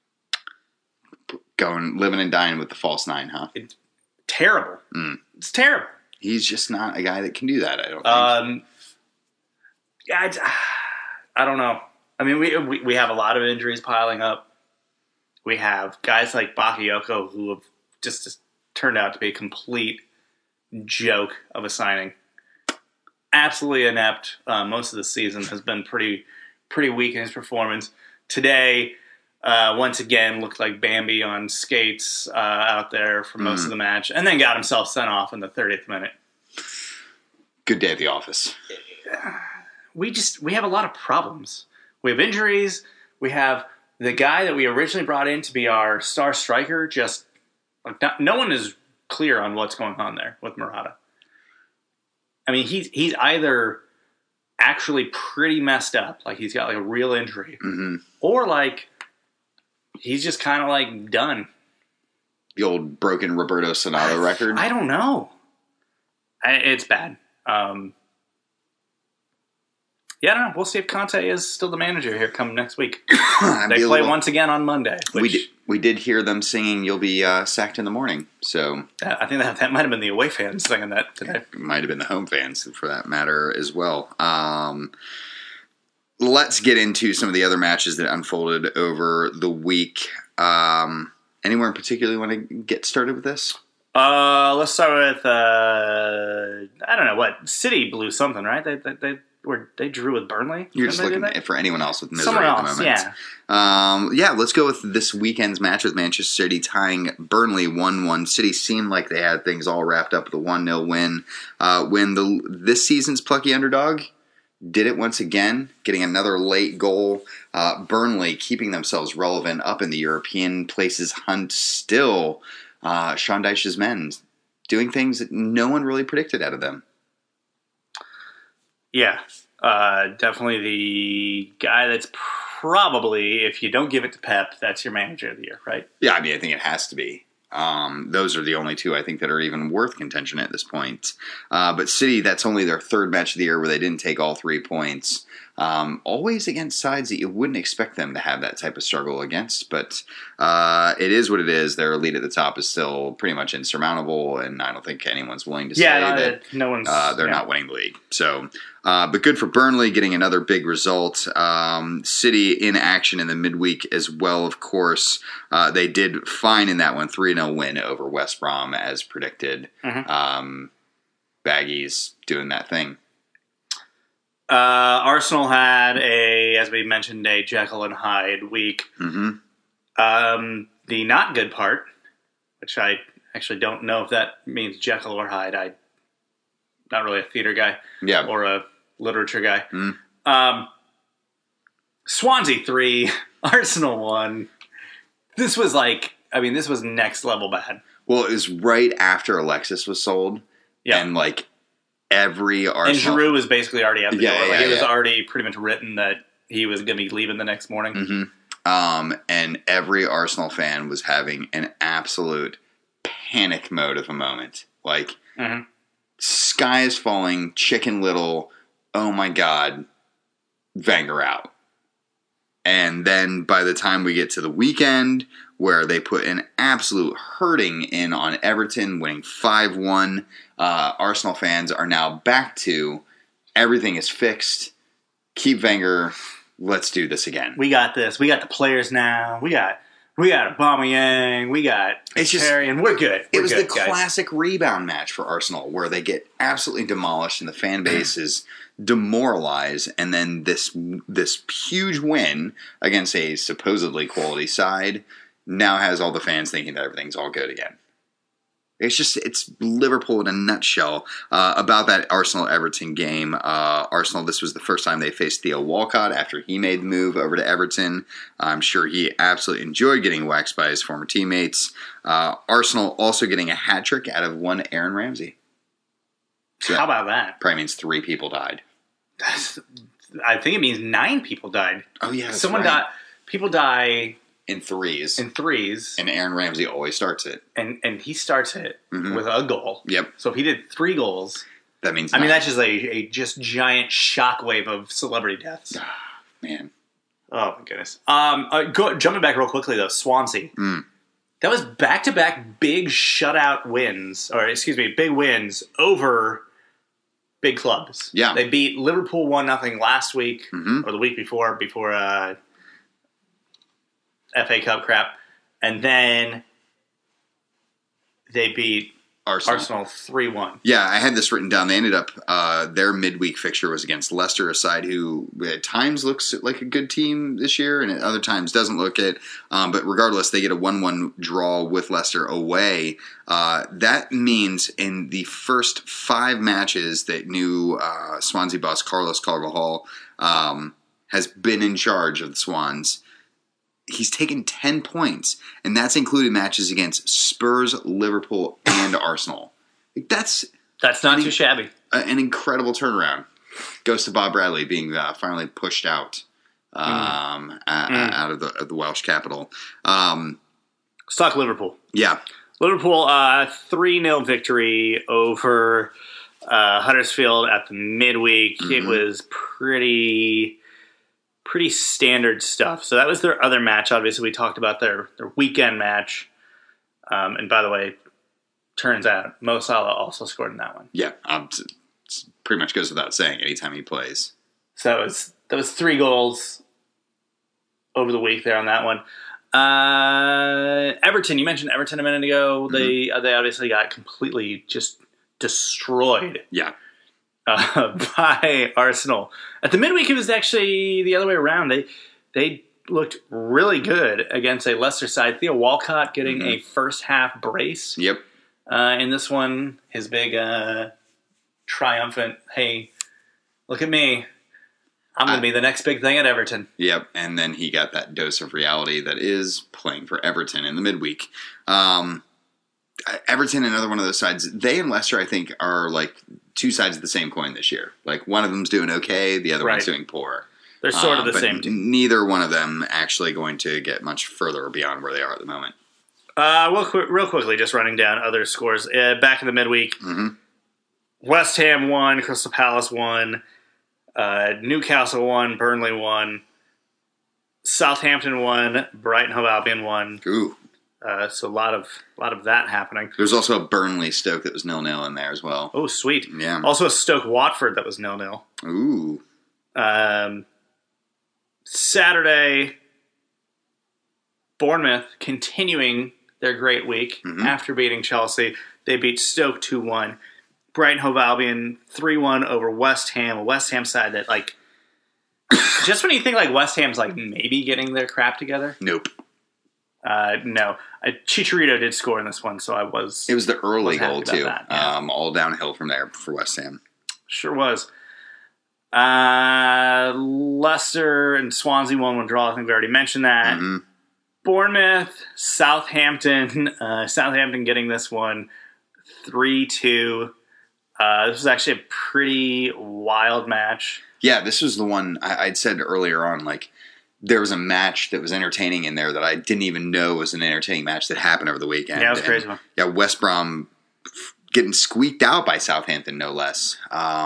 Speaker 2: Going, living and dying with the false 9, huh?
Speaker 1: It's terrible. It's terrible.
Speaker 2: He's just not a guy that can do that, I don't think.
Speaker 1: Yeah, I don't know. I mean, we have a lot of injuries piling up. We have guys like Bakayoko who have just turned out to be a complete joke of a signing. Absolutely inept. Most of the season has been pretty weak in his performance. Today, once again, looked like Bambi on skates out there for most of the match, and then got himself sent off in the 30th minute.
Speaker 2: Good day at the office.
Speaker 1: We have a lot of problems. We have injuries. We have the guy that we originally brought in to be our star striker. Just like no one is clear on what's going on there with Morata. I mean, he's either actually pretty messed up, like he's got like a real injury, or like he's just kind of like done.
Speaker 2: The old broken Roberto Sonato record.
Speaker 1: I don't know. It's bad. Yeah, I don't know. We'll see if Conte is still the manager here come next week.
Speaker 2: I'd
Speaker 1: They
Speaker 2: be a
Speaker 1: play
Speaker 2: little-
Speaker 1: once again on Monday. Which,
Speaker 2: we did hear them singing "You'll be sacked in the morning," so
Speaker 1: I think that might have been the away fans singing that today.
Speaker 2: it might have been the home fans for that matter as well. Let's get into some of the other matches that unfolded over the week. Anywhere in particular you want to get started with this?
Speaker 1: Let's start with I don't know what City blew something, right? They drew with Burnley.
Speaker 2: You're just
Speaker 1: Didn't they
Speaker 2: looking
Speaker 1: do that?
Speaker 2: for anyone else with misery
Speaker 1: Someone
Speaker 2: at the
Speaker 1: else,
Speaker 2: moment.
Speaker 1: yeah.
Speaker 2: Let's go with this weekend's match with Manchester City tying Burnley 1-1. City seemed like they had things all wrapped up with a 1-0 win. This season's plucky underdog did it once again, getting another late goal. Burnley keeping themselves relevant up in the European places hunt still. Sean Dyche's men doing things that no one really predicted out of them.
Speaker 1: Yeah, definitely the guy that's probably, if you don't give it to Pep, that's your manager of the year, right?
Speaker 2: Yeah, I mean, I think it has to be. Those are the only two I think that are even worth contention at this point. But City, that's only their third match of the year where they didn't take all 3 points. Always against sides that you wouldn't expect them to have that type of struggle against. But it is what it is. Their lead at the top is still pretty much insurmountable, and I don't think anyone's willing to say that
Speaker 1: no one's.
Speaker 2: they're not winning the league. So, but good for Burnley getting another big result. City in action in the midweek as well, of course. They did fine in that one, 3-0 win over West Brom as predicted. Baggies doing that thing.
Speaker 1: Arsenal had as we mentioned, a Jekyll and Hyde week.
Speaker 2: Mm-hmm.
Speaker 1: The not good part, which I actually don't know if that means Jekyll or Hyde. I'm not really a theater guy or a literature guy. Swansea 3, Arsenal 1. This was this was next level bad.
Speaker 2: Well, it was right after Alexis was sold.
Speaker 1: Yeah.
Speaker 2: And every Arsenal...
Speaker 1: And Giroud was basically already at the door. It was
Speaker 2: yeah.
Speaker 1: already pretty much written that he was going to be leaving the next morning.
Speaker 2: Mm-hmm. And every Arsenal fan was having an absolute panic mode of a moment. Sky is falling, Chicken Little, oh my God, Wenger out. And then by the time we get to the weekend, where they put an absolute hurting in on Everton, winning 5-1, Arsenal fans are now back to everything is fixed. Keep Wenger. Let's do this again.
Speaker 1: We got this. We got the players now. We got Aubameyang. We got Mkhitaryan. We're good.
Speaker 2: It was
Speaker 1: good,
Speaker 2: the classic rebound match for Arsenal, where they get absolutely demolished and the fan base is demoralized, and then this huge win against a supposedly quality side now has all the fans thinking that everything's all good again. It's Liverpool in a nutshell. About that Arsenal-Everton game, Arsenal, this was the first time they faced Theo Walcott after he made the move over to Everton. I'm sure he absolutely enjoyed getting waxed by his former teammates. Arsenal also getting a hat trick out of one Aaron Ramsey. So
Speaker 1: how about that?
Speaker 2: Probably means 3 people died.
Speaker 1: I think it means 9 people died.
Speaker 2: Oh, yeah, that's
Speaker 1: Someone
Speaker 2: right.
Speaker 1: died. People die
Speaker 2: in threes.
Speaker 1: And
Speaker 2: Aaron Ramsey always starts it.
Speaker 1: And he starts it with a goal.
Speaker 2: Yep.
Speaker 1: So if he did 3 goals,
Speaker 2: that means
Speaker 1: 9. I mean, that's just a giant shockwave of celebrity deaths.
Speaker 2: Man.
Speaker 1: Oh, my goodness. Jumping back real quickly, though, Swansea. That was back-to-back big shutout wins, big wins over big clubs.
Speaker 2: Yeah.
Speaker 1: They beat Liverpool 1-0 last week, or the week before FA Cup crap. And then they beat Arsenal 3-1.
Speaker 2: Yeah, I had this written down. They ended up, their midweek fixture was against Leicester, a side who at times looks like a good team this year and at other times doesn't look it. But regardless, they get a 1-1 draw with Leicester away. That means in the first 5 matches that new Swansea boss Carlos Carvalhal has been in charge of the Swans, he's taken 10 points, and that's included matches against Spurs, Liverpool, and Arsenal. That's
Speaker 1: not too shabby.
Speaker 2: An incredible turnaround. Goes to Bob Bradley being finally pushed out out of the Welsh capital.
Speaker 1: Let's talk Liverpool.
Speaker 2: Yeah.
Speaker 1: Liverpool 3-0 victory over Huddersfield at the midweek. It was pretty standard stuff. So that was their other match. Obviously, we talked about their weekend match. And by the way, turns out Mo Salah also scored in that one.
Speaker 2: Yeah, pretty much goes without saying anytime he plays.
Speaker 1: So that was 3 goals over the week there on that one. Everton, you mentioned Everton a minute ago. They obviously got completely just destroyed.
Speaker 2: Yeah.
Speaker 1: By Arsenal. At the midweek, it was actually the other way around. They looked really good against a lesser side. Theo Walcott getting a first half brace.
Speaker 2: Yep.
Speaker 1: In this one, his big triumphant, hey, look at me. I'm going to be the next big thing at Everton.
Speaker 2: Yep, and then he got that dose of reality that is playing for Everton in the midweek. Everton, another one of those sides. They and Leicester, I think, are like two sides of the same coin this year. Like one of them's doing okay, the other one's doing poor.
Speaker 1: They're sort of the same team.
Speaker 2: Neither one of them actually going to get much further beyond where they are at the moment.
Speaker 1: Real quickly, just running down other scores. Back in the midweek, West Ham won, Crystal Palace won, Newcastle won, Burnley won, Southampton won, Brighton Hove Albion won.
Speaker 2: Ooh.
Speaker 1: So a lot of that happening.
Speaker 2: There's also a Burnley Stoke that was 0-0 in there as well.
Speaker 1: Oh, sweet.
Speaker 2: Yeah.
Speaker 1: Also a Stoke Watford that was 0-0.
Speaker 2: Ooh.
Speaker 1: Saturday, Bournemouth continuing their great week after beating Chelsea. They beat Stoke 2-1. Brighton Hove Albion 3-1 over West Ham. A West Ham side that, like, just when you think, like, West Ham's, like, maybe getting their crap together.
Speaker 2: Nope.
Speaker 1: No. Chicharito did score in this one, so I was...
Speaker 2: It was the early goal, too.
Speaker 1: That, yeah.
Speaker 2: All downhill from there for West Ham.
Speaker 1: Sure was. Leicester and Swansea 1-1 draw. I think we already mentioned that. Bournemouth, Southampton. Southampton getting this one 3-2. This was actually a pretty wild match.
Speaker 2: Yeah, this was the one I'd said earlier on, like, there was a match that was entertaining in there that I didn't even know was an entertaining match that happened over the weekend.
Speaker 1: Yeah, it was a crazy one.
Speaker 2: Yeah, West Brom getting squeaked out by Southampton, no less.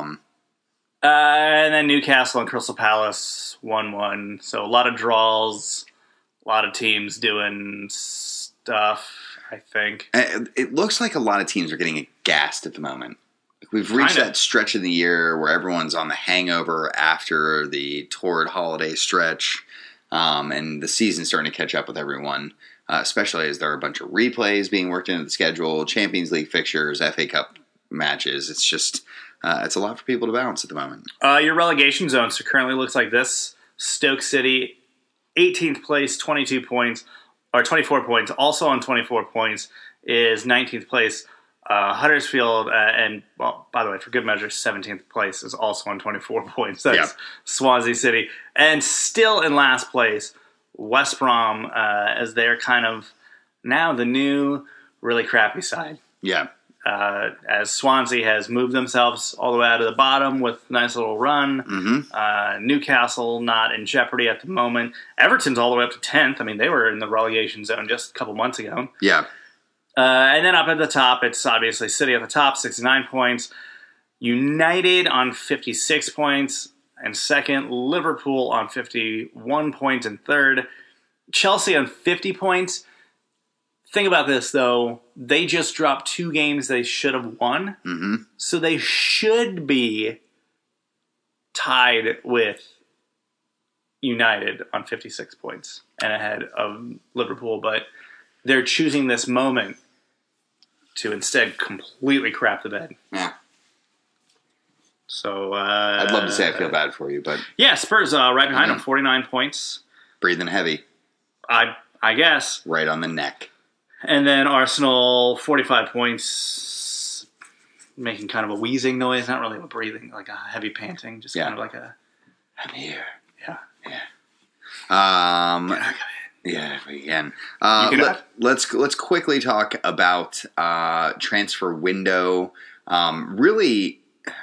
Speaker 1: And then Newcastle and Crystal Palace 1-1. So a lot of draws, a lot of teams doing stuff, I think.
Speaker 2: It looks like a lot of teams are getting gassed at the moment. We've reached that stretch of the year where everyone's on the hangover after the torrid holiday stretch, and the season's starting to catch up with everyone, especially as there are a bunch of replays being worked into the schedule, Champions League fixtures, FA Cup matches. It's just... it's a lot for people to balance at the moment.
Speaker 1: Your relegation zone currently looks like this. Stoke City, 18th place, 22 points, or 24 points. Also on 24 points is 19th place. Huddersfield, and, well, by the way, for good measure, 17th place is also on 24 points. That's Swansea City. And still in last place, West Brom, as they're kind of now the new really crappy side.
Speaker 2: Yeah.
Speaker 1: As Swansea has moved themselves all the way out of the bottom with a nice little run. Newcastle not in jeopardy at the moment. Everton's all the way up to 10th. I mean, they were in the relegation zone just a couple months ago.
Speaker 2: Yeah.
Speaker 1: And then up at the top, it's obviously City at the top, 69 points. United on 56 points. And second, Liverpool on 51 points and third. Chelsea on 50 points. Think about this, though. They just dropped 2 games they should have won. So they should be tied with United on 56 points and ahead of Liverpool. But they're choosing this moment to instead completely crap the bed.
Speaker 2: Yeah.
Speaker 1: So
Speaker 2: I'd love to say I feel bad for you, but...
Speaker 1: Yeah, Spurs right behind them, 49 points.
Speaker 2: Breathing heavy.
Speaker 1: I guess.
Speaker 2: Right on the neck.
Speaker 1: And then Arsenal, 45 points, making kind of a wheezing noise. Not really a breathing, like a heavy panting. Just kind of like a...
Speaker 2: I'm here.
Speaker 1: Yeah.
Speaker 2: Yeah, we can. Let's quickly talk about transfer window. Really,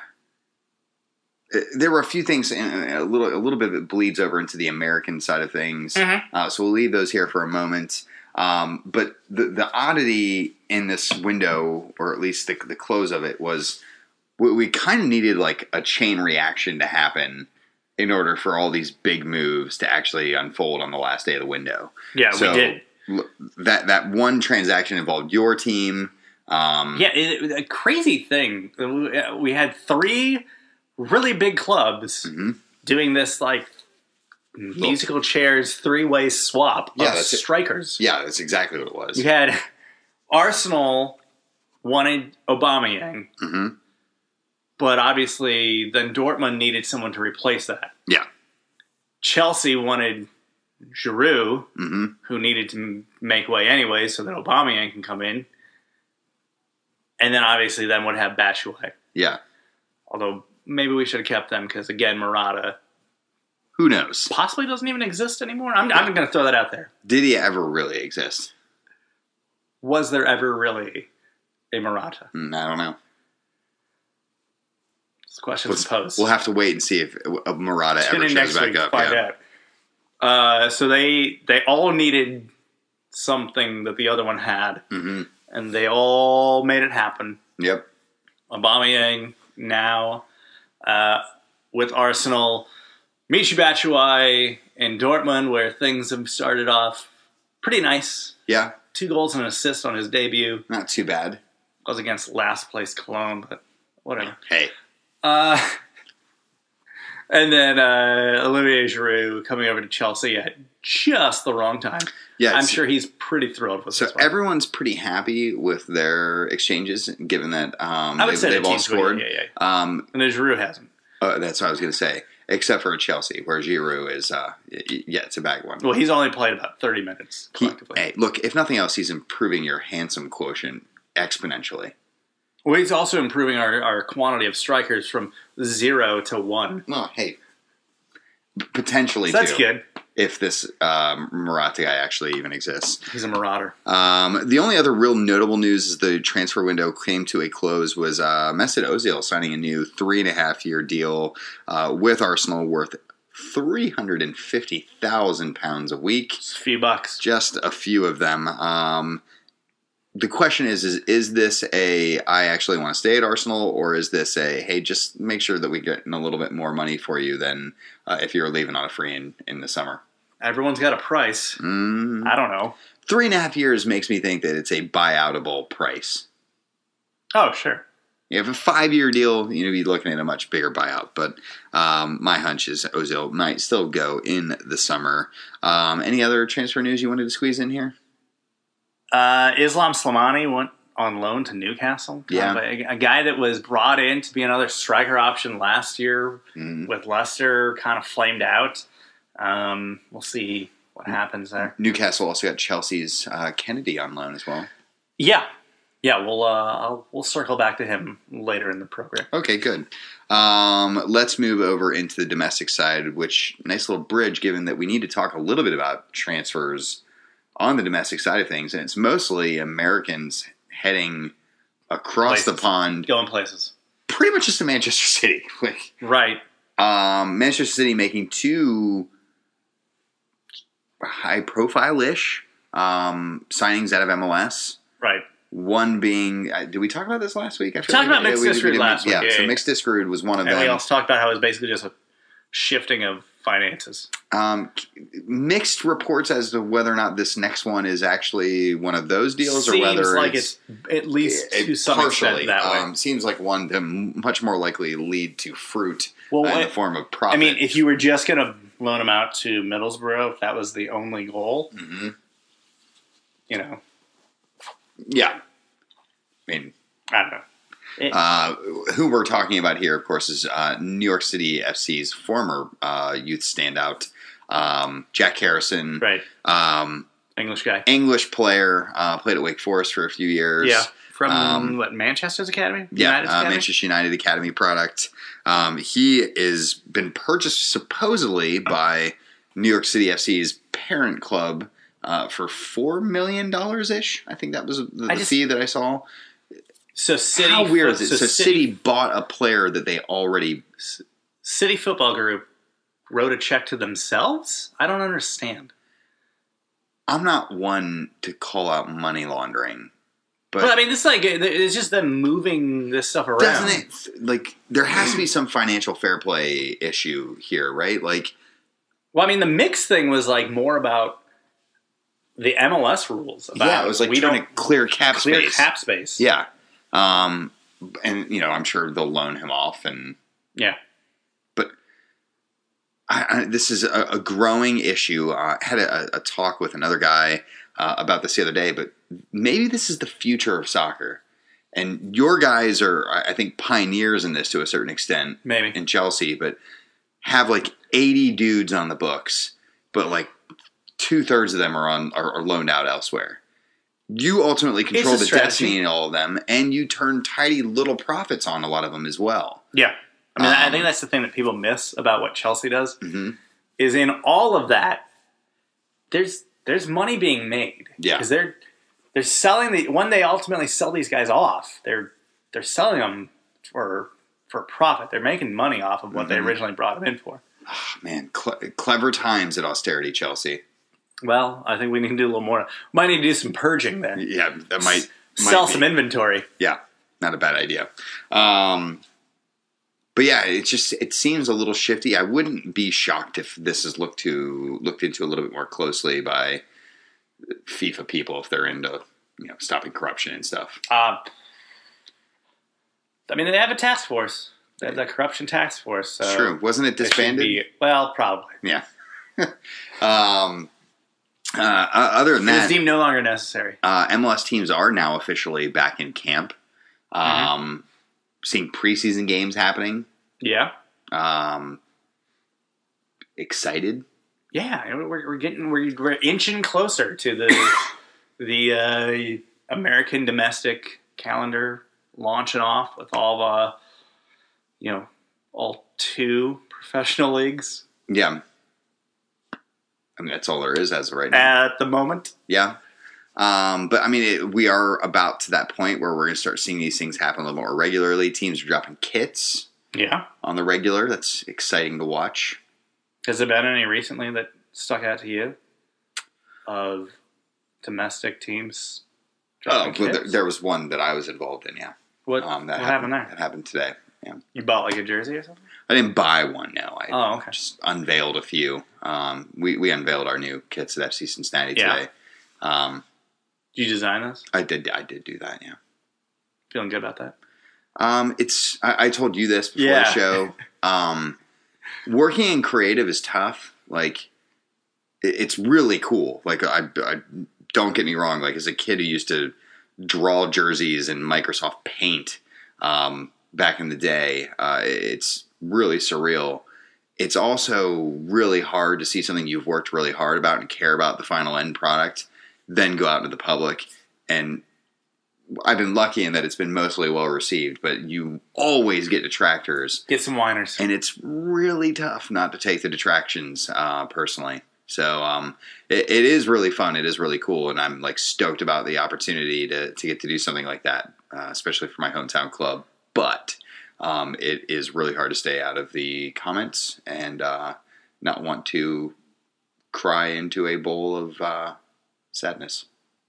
Speaker 2: there were a few things, and a little bit of it bleeds over into the American side of things. So we'll leave those here for a moment. But the oddity in this window, or at least the close of it, was we kind of needed like a chain reaction to happen in order for all these big moves to actually unfold on the last day of the window.
Speaker 1: Yeah,
Speaker 2: So
Speaker 1: we did.
Speaker 2: That one transaction involved your team.
Speaker 1: A crazy thing. We had 3 really big clubs doing this like musical chairs 3-way swap of strikers.
Speaker 2: Yeah, that's exactly what it was.
Speaker 1: We had Arsenal wanted Aubameyang, but obviously then Dortmund needed someone to replace that.
Speaker 2: Yeah.
Speaker 1: Chelsea wanted Giroud, who needed to make way anyway, so that Aubameyang can come in. And then obviously then would have Batshuayi.
Speaker 2: Yeah.
Speaker 1: Although maybe we should have kept them because, again, Murata
Speaker 2: who knows?
Speaker 1: Possibly doesn't even exist anymore. I'm going to throw that out there.
Speaker 2: Did he ever really exist?
Speaker 1: Was there ever really a Murata?
Speaker 2: I don't know.
Speaker 1: This question is posed.
Speaker 2: We'll have to wait and see if a Murata ever shows back up.
Speaker 1: Find out. So they all needed something that the other one had, and they all made it happen.
Speaker 2: Yep.
Speaker 1: Aubameyang now with Arsenal, Michy Batshuayi in Dortmund, where things have started off pretty nice.
Speaker 2: Yeah.
Speaker 1: 2 goals and an assist on his debut.
Speaker 2: Not too bad.
Speaker 1: Was against last place Cologne, but whatever.
Speaker 2: Hey.
Speaker 1: And then Olivier Giroud coming over to Chelsea at just the wrong time.
Speaker 2: Yeah,
Speaker 1: I'm sure he's pretty thrilled with this one.
Speaker 2: So everyone's pretty happy with their exchanges, given that
Speaker 1: I would say
Speaker 2: they've all scored.
Speaker 1: Yeah. And then Giroud hasn't.
Speaker 2: That's what I was going to say. Except for Chelsea, where Giroud is, it's a bag one.
Speaker 1: Well, he's only played about 30 minutes collectively.
Speaker 2: Hey, look, if nothing else, he's improving your handsome quotient exponentially.
Speaker 1: Well, he's also improving our quantity of strikers from 0 to 1.
Speaker 2: Well, hey, potentially
Speaker 1: so that's
Speaker 2: too,
Speaker 1: good.
Speaker 2: If this Murata guy actually even exists.
Speaker 1: He's a marauder.
Speaker 2: The only other real notable news as the transfer window came to a close was Mesut Ozil signing a new 3.5-year deal with Arsenal worth £350,000 a week.
Speaker 1: Just a few bucks.
Speaker 2: Just a few of them. The question is this a I actually want to stay at Arsenal, or is this a hey, just make sure that we get a little bit more money for you than if you're leaving on a free in the summer?
Speaker 1: Everyone's got a price. I don't know.
Speaker 2: 3.5 years makes me think that it's a buyoutable price.
Speaker 1: Oh, sure.
Speaker 2: You have a 5-year deal, you'd be looking at a much bigger buyout. But my hunch is Ozil might still go in the summer. Any other transfer news you wanted to squeeze in here?
Speaker 1: Islam Slimani went on loan to Newcastle.
Speaker 2: Yeah.
Speaker 1: A guy that was brought in to be another striker option last year with Leicester kind of flamed out. We'll see what happens there.
Speaker 2: Newcastle also got Chelsea's Kennedy on loan as well.
Speaker 1: Yeah. We'll circle back to him later in the program.
Speaker 2: Okay, good. Let's move over into the domestic side, which nice little bridge, given that we need to talk a little bit about transfers on the domestic side of things, and it's mostly Americans heading across the pond,
Speaker 1: going places.
Speaker 2: Pretty much just to Manchester City,
Speaker 1: right?
Speaker 2: Manchester City making 2 high-profile-ish signings out of MLS.
Speaker 1: Right.
Speaker 2: One being, did we talk about this last week?
Speaker 1: We talked about Mixed Discrude last week.
Speaker 2: Yeah, so Mixed Discrude was one of them.
Speaker 1: And we also talked about how it was basically just a shifting of finances.
Speaker 2: Mixed reports as to whether or not this next one is actually one of those deals,
Speaker 1: seems
Speaker 2: or whether
Speaker 1: like it's at least to some extent that way.
Speaker 2: Seems like one to much more likely lead to fruit in the form of profit.
Speaker 1: I mean, if you were just going to loan him out to Middlesbrough, if that was the only goal,
Speaker 2: Yeah. I mean,
Speaker 1: I don't know.
Speaker 2: Who we're talking about here, of course, is New York City FC's former youth standout, Jack Harrison.
Speaker 1: Right. English guy.
Speaker 2: English player, played at Wake Forest for a few years.
Speaker 1: Yeah. From, Manchester's Academy?
Speaker 2: Manchester United Academy product. He is been purchased supposedly by New York City FC's parent club for $4 million-ish. I think that was the fee that I saw.
Speaker 1: So City,
Speaker 2: how weird is it? So City bought a player that they already...
Speaker 1: City Football Group wrote a check to themselves? I don't understand.
Speaker 2: I'm not one to call out money laundering,
Speaker 1: But I mean, this it's just them moving this stuff around.
Speaker 2: Doesn't it? Like, there has to be some financial fair play issue here, right? Like,
Speaker 1: well, I mean, the mix thing was like more about the MLS rules.
Speaker 2: It was like trying to clear cap space. Yeah. And, I'm sure they'll loan him off. And
Speaker 1: yeah.
Speaker 2: But this is a growing issue. I had a talk with another guy about this the other day, but maybe this is the future of soccer. And your guys are, I think, pioneers in this to a certain extent.
Speaker 1: Maybe.
Speaker 2: In Chelsea, but have like 80 dudes on the books, but like 2/3 of them are loaned out elsewhere. You ultimately control the destiny in all of them, and you turn tidy little profits on a lot of them as well.
Speaker 1: Yeah. I mean, I think that's the thing that people miss about what Chelsea does,
Speaker 2: mm-hmm.
Speaker 1: is in all of that, there's money being made.
Speaker 2: Yeah.
Speaker 1: Because they're selling when they ultimately sell these guys off, they're selling them for profit. They're making money off of what they originally brought them in for.
Speaker 2: Oh, man, clever times at austerity, Chelsea.
Speaker 1: Well, I think we need to do a little more. Might need to do some purging there.
Speaker 2: Yeah, that might
Speaker 1: sell some inventory.
Speaker 2: Yeah, not a bad idea. But yeah, it seems a little shifty. I wouldn't be shocked if this is looked into a little bit more closely by FIFA people if they're into stopping corruption and stuff.
Speaker 1: I mean, they have a task force. They have the corruption task force. So
Speaker 2: true. Wasn't it disbanded?
Speaker 1: Well, probably.
Speaker 2: Yeah. Other than that,
Speaker 1: it was deemed no longer necessary.
Speaker 2: MLS teams are now officially back in camp. Seeing preseason games happening.
Speaker 1: Yeah.
Speaker 2: Excited.
Speaker 1: Yeah, we're inching closer to the American domestic calendar launching off with all all 2 professional leagues.
Speaker 2: Yeah. I mean, that's all there is as of right now.
Speaker 1: At the moment.
Speaker 2: Yeah. But I mean, we are about to that point where we're going to start seeing these things happen a little more regularly. Teams are dropping kits.
Speaker 1: Yeah.
Speaker 2: On the regular. That's exciting to watch.
Speaker 1: Has there been any recently that stuck out to you of domestic teams dropping kits?
Speaker 2: Well, there was one that I was involved in, yeah.
Speaker 1: What happened there?
Speaker 2: That happened today. Yeah.
Speaker 1: You bought like a jersey or something?
Speaker 2: I didn't buy one, no. I
Speaker 1: okay.
Speaker 2: just unveiled a few. We unveiled our new kits at FC Cincinnati today.
Speaker 1: Did you design this?
Speaker 2: I did do that, yeah.
Speaker 1: Feeling good about that?
Speaker 2: I told you this before the show. Working in creative is tough. Like, it's really cool. Like, I don't get me wrong. Like, as a kid who used to draw jerseys in Microsoft Paint, back in the day, it's really surreal. It's also really hard to see something you've worked really hard about and care about the final end product, then go out into the public. And I've been lucky in that it's been mostly well received, but you always get detractors.
Speaker 1: Get some whiners.
Speaker 2: And it's really tough not to take the detractions, personally. So it is really fun. It is really cool. And I'm like stoked about the opportunity to get to do something like that, especially for my hometown club. But it is really hard to stay out of the comments and not want to cry into a bowl of sadness.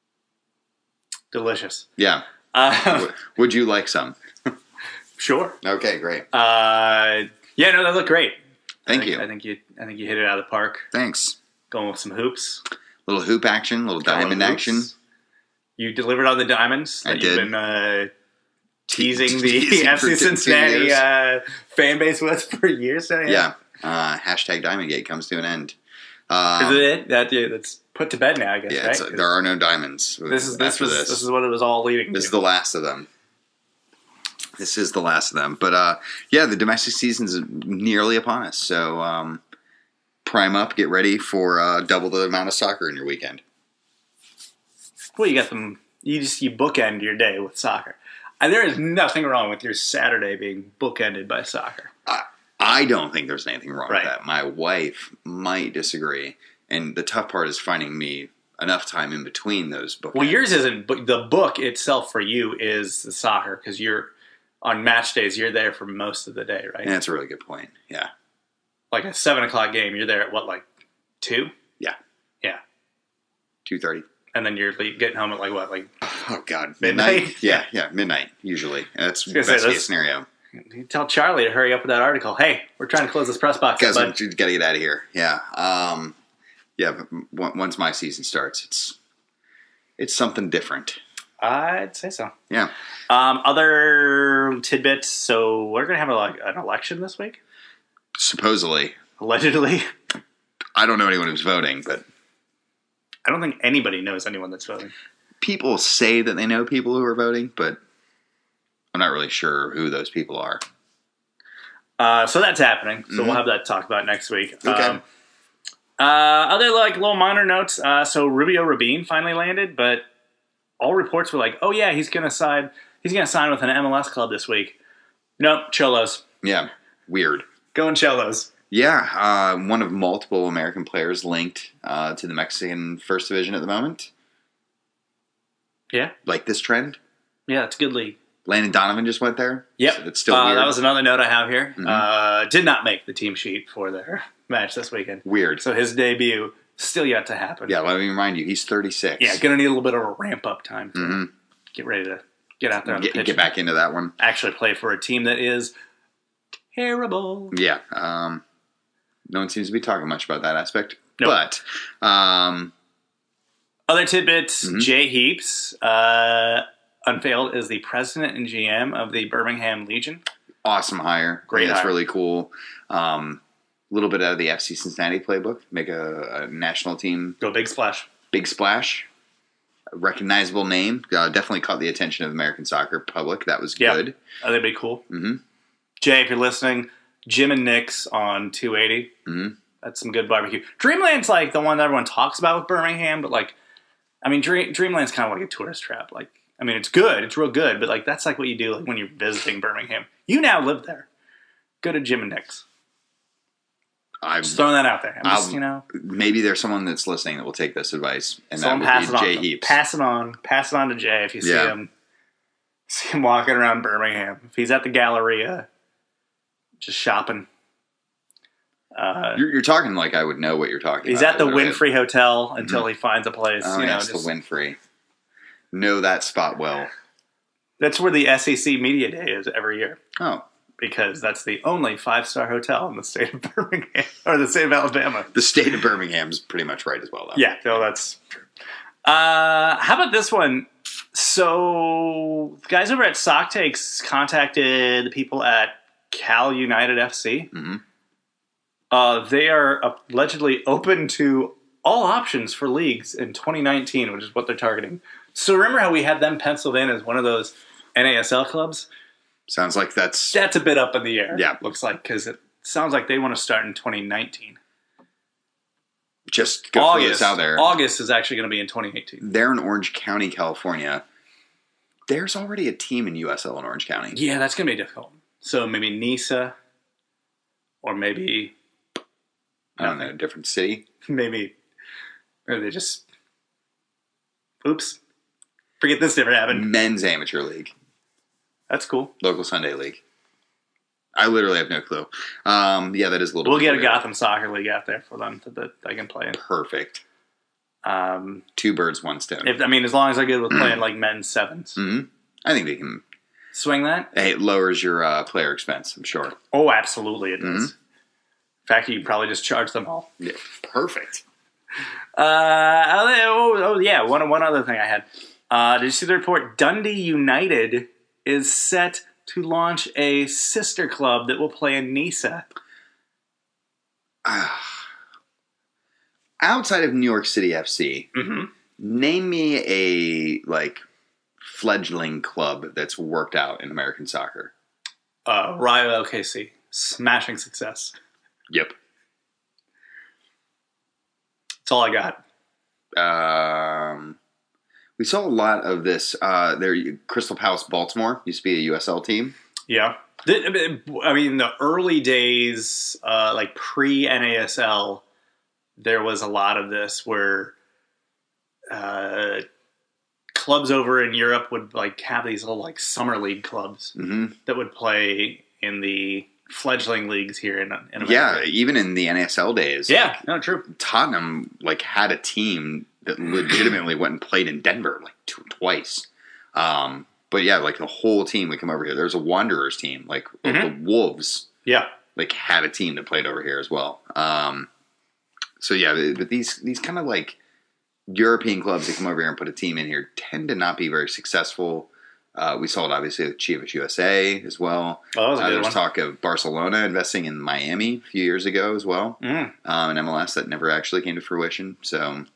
Speaker 1: Delicious.
Speaker 2: Yeah. Would you like some?
Speaker 1: Sure.
Speaker 2: Okay, great.
Speaker 1: Yeah, no, they look great.
Speaker 2: Thank you.
Speaker 1: I think you hit it out of the park.
Speaker 2: Thanks.
Speaker 1: Going with some hoops.
Speaker 2: Little hoop action, little diamond action.
Speaker 1: You delivered on the diamonds that
Speaker 2: you've
Speaker 1: been teasing the FC Cincinnati fan base with for years now.
Speaker 2: Yeah. Hashtag Diamondgate comes to an end.
Speaker 1: Is it? That's put to bed now, I guess.
Speaker 2: Yeah,
Speaker 1: right?
Speaker 2: There are no diamonds.
Speaker 1: This is what it was all leading to.
Speaker 2: This is the last of them. But yeah, the domestic season's nearly upon us. So prime up, get ready for double the amount of soccer in your weekend.
Speaker 1: Well, you got them. You bookend your day with soccer. There is nothing wrong with your Saturday being bookended by soccer.
Speaker 2: I don't think there's anything wrong with that. My wife might disagree. And the tough part is finding me enough time in between those bookends. Well,
Speaker 1: yours isn't. The book itself for you is the soccer because you're on match days. You're there for most of the day, right?
Speaker 2: And that's a really good point. Yeah.
Speaker 1: Like a 7:00 game, you're there at what, like 2?
Speaker 2: Yeah.
Speaker 1: Yeah.
Speaker 2: 2:30.
Speaker 1: And then you're getting home at like what, like
Speaker 2: Oh God,
Speaker 1: Midnight?
Speaker 2: Yeah, midnight usually. That's
Speaker 1: gonna
Speaker 2: best
Speaker 1: say,
Speaker 2: case scenario.
Speaker 1: You tell Charlie to hurry up with that article. Hey, we're trying to close this press box.
Speaker 2: Guys,
Speaker 1: But
Speaker 2: you got to get out of here. Yeah, but once my season starts, it's something different.
Speaker 1: I'd say so.
Speaker 2: Yeah.
Speaker 1: Other tidbits. So we're gonna have an election this week,
Speaker 2: Supposedly,
Speaker 1: allegedly.
Speaker 2: I don't know anyone who's voting, but
Speaker 1: I don't think anybody knows anyone that's voting.
Speaker 2: people say that they know people who are voting, but I'm not really sure who those people are.
Speaker 1: So that's happening. So we'll have that to talk about next week.
Speaker 2: Okay.
Speaker 1: Other little minor notes. So Rubio Rabin finally landed, but all reports were like, "Oh yeah, he's gonna sign with an MLS club this week." Nope, Cholos.
Speaker 2: Yeah, weird.
Speaker 1: Going Cholos.
Speaker 2: Yeah, one of multiple American players linked to the Mexican First Division at the moment.
Speaker 1: Yeah,
Speaker 2: Like this trend.
Speaker 1: yeah, it's a good league.
Speaker 2: Landon Donovan just went there.
Speaker 1: Yep,
Speaker 2: So it's still weird.
Speaker 1: That was another note I have here. Did not make the team sheet for their match this weekend.
Speaker 2: Weird.
Speaker 1: So his debut still yet to happen.
Speaker 2: Yeah, let me remind you, he's 36.
Speaker 1: Yeah, gonna need a little bit of a ramp up time to get ready to get out there on the pitch.
Speaker 2: Get back into that one.
Speaker 1: Actually play for a team that is terrible.
Speaker 2: Yeah. No one seems to be talking much about that aspect.
Speaker 1: Nope.
Speaker 2: But,
Speaker 1: Other tidbits, Jay Heaps unveiled as the president and GM of the Birmingham Legion.
Speaker 2: awesome hire.
Speaker 1: Great
Speaker 2: That's
Speaker 1: hire.
Speaker 2: really cool. A little bit out of the FC Cincinnati playbook. Make a national team
Speaker 1: Go big splash.
Speaker 2: big splash. A recognizable name. Definitely caught the attention of the American soccer public. That was
Speaker 1: Yeah.
Speaker 2: good.
Speaker 1: I think it'd be cool. Jay, if you're listening, Jim and Nick's on 280. That's some good barbecue. Dreamland's like the one that everyone talks about with Birmingham, but Dreamland's kind of like a tourist trap. It's good. It's real good, but that's like what you do when you're visiting Birmingham. You now live there. Go to Jim and Nick's. Just throwing that out there.
Speaker 2: Maybe there's someone that's listening that will take this advice, and
Speaker 1: Someone
Speaker 2: that
Speaker 1: pass
Speaker 2: would
Speaker 1: it
Speaker 2: be
Speaker 1: on.
Speaker 2: Jay Heaps.
Speaker 1: Pass it on to Jay if you see him walking around Birmingham. If he's at the Galleria, just shopping.
Speaker 2: You're talking like I would know what you're talking
Speaker 1: He's
Speaker 2: about.
Speaker 1: at the
Speaker 2: literally.
Speaker 1: Winfrey Hotel until he finds a place.
Speaker 2: Oh, yes, the Winfrey. Know that spot well.
Speaker 1: That's where the SEC Media Day is every year.
Speaker 2: Oh.
Speaker 1: Because that's the only 5-star hotel in the state of Birmingham, or the state of Alabama.
Speaker 2: The state of Birmingham's pretty much right as well, though.
Speaker 1: Yeah, no, that's true. How about this one? So, the guys over at Sock Takes contacted the people at Cal United FC. They are allegedly open to all options for leagues in 2019, which is what they're targeting. So, remember how we had them penciled in as one of those NASL clubs?
Speaker 2: Sounds like that's
Speaker 1: a bit up in the air.
Speaker 2: Yeah.
Speaker 1: Looks like, because it sounds like they want to start in 2019.
Speaker 2: just go throw this out there.
Speaker 1: August is actually going to be in 2018.
Speaker 2: They're in Orange County, California. There's already a team in USL in Orange County.
Speaker 1: Yeah, that's going to be difficult. So maybe Nisa, or maybe
Speaker 2: I don't know, different city.
Speaker 1: or they just, oops, forget this never happened.
Speaker 2: Men's amateur league.
Speaker 1: That's cool.
Speaker 2: Local Sunday league. I literally have no clue. Yeah, that is a little
Speaker 1: We'll
Speaker 2: bit
Speaker 1: get a
Speaker 2: weird.
Speaker 1: Gotham Soccer League out there for them that they can play in.
Speaker 2: Perfect. Two birds, one stone.
Speaker 1: As long as they're good with playing like men's sevens.
Speaker 2: I think they can.
Speaker 1: Swing that?
Speaker 2: Hey, it lowers your player expense, I'm sure.
Speaker 1: Oh, absolutely it does. In fact, you probably just charge them all.
Speaker 2: Yeah, perfect.
Speaker 1: One other thing I had. Did you see the report? Dundee United is set to launch a sister club that will play in Nisa.
Speaker 2: Outside of New York City FC, name me a fledgling club that's worked out in American soccer.
Speaker 1: Rayo LKC. Smashing success.
Speaker 2: Yep.
Speaker 1: That's all I got.
Speaker 2: We saw a lot of this. Crystal Palace Baltimore used to be a USL team.
Speaker 1: Yeah. The early days, pre-NASL, there was a lot of this where clubs over in Europe would have these little summer league clubs that would play in the fledgling leagues here in America.
Speaker 2: Yeah, even in the NASL days.
Speaker 1: Yeah, no, true.
Speaker 2: Tottenham had a team that legitimately went and played in Denver twice. But yeah, like the whole team would come over here. There's a Wanderers team, like the Wolves,
Speaker 1: Yeah.
Speaker 2: like had a team that played over here as well. So yeah, but these kind of like European clubs that come over here and put a team in here tend to not be very successful. We saw it obviously with Chivas USA as well.
Speaker 1: Oh, that was a good
Speaker 2: There's
Speaker 1: one.
Speaker 2: talk of Barcelona investing in Miami a few years ago as well.
Speaker 1: Mm.
Speaker 2: In MLS that never actually came to fruition. So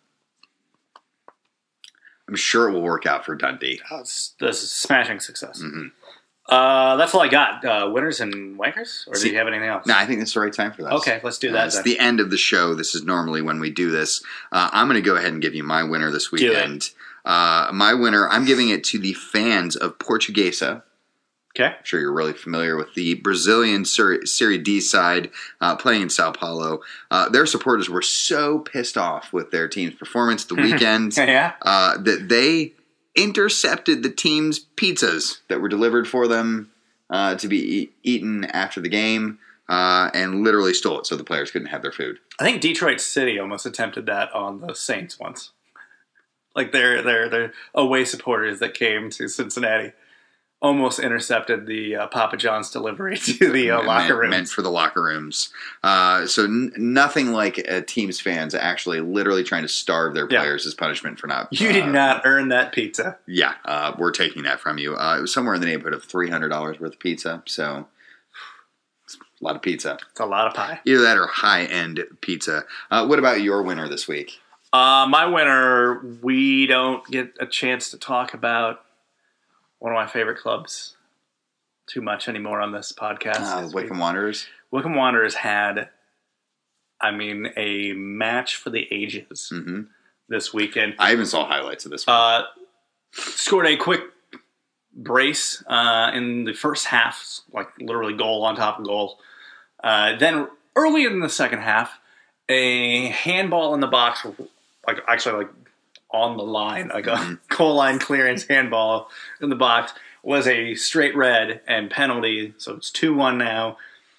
Speaker 2: I'm sure it will work out for Dundee.
Speaker 1: That's a smashing success.
Speaker 2: Mm-hmm.
Speaker 1: That's all I got. Winners and wankers? Or do you have anything else?
Speaker 2: No, I think it's the right time for this.
Speaker 1: Okay, let's do that
Speaker 2: It's
Speaker 1: then.
Speaker 2: the end of the show. This is normally when we do this. I'm going to go ahead and give you my winner this weekend. My winner, I'm giving it to the fans of Portuguesa.
Speaker 1: Okay.
Speaker 2: I'm sure you're really familiar with the Brazilian Serie D side playing in Sao Paulo. Their supporters were so pissed off with their team's performance the weekend
Speaker 1: Yeah.
Speaker 2: that they intercepted the team's pizzas that were delivered for them to be eaten after the game and literally stole it so the players couldn't have their food.
Speaker 1: I think Detroit City almost attempted that on the Saints once. Like their away supporters that came to Cincinnati almost intercepted the Papa John's delivery to the locker rooms.
Speaker 2: Meant for the locker rooms. So nothing like a team's fans actually literally trying to starve their players as punishment for not...
Speaker 1: You did not earn that pizza.
Speaker 2: Yeah, we're taking that from you. It was somewhere in the neighborhood of $300 worth of pizza, so it's a lot of pizza.
Speaker 1: It's a lot of pie.
Speaker 2: Either that or high-end pizza. What about your winner this week?
Speaker 1: My winner, we don't get a chance to talk about one of my favorite clubs too much anymore on this podcast.
Speaker 2: Wycombe Wanderers?
Speaker 1: Wycombe Wanderers had, a match for the ages this weekend.
Speaker 2: I even saw highlights of this one.
Speaker 1: Scored a quick brace in the first half, like literally goal on top of goal. Then early in the second half, a handball in the box, like on the line, like a goal line clearance handball in the box, was a straight red and penalty. So it's 2-1 now.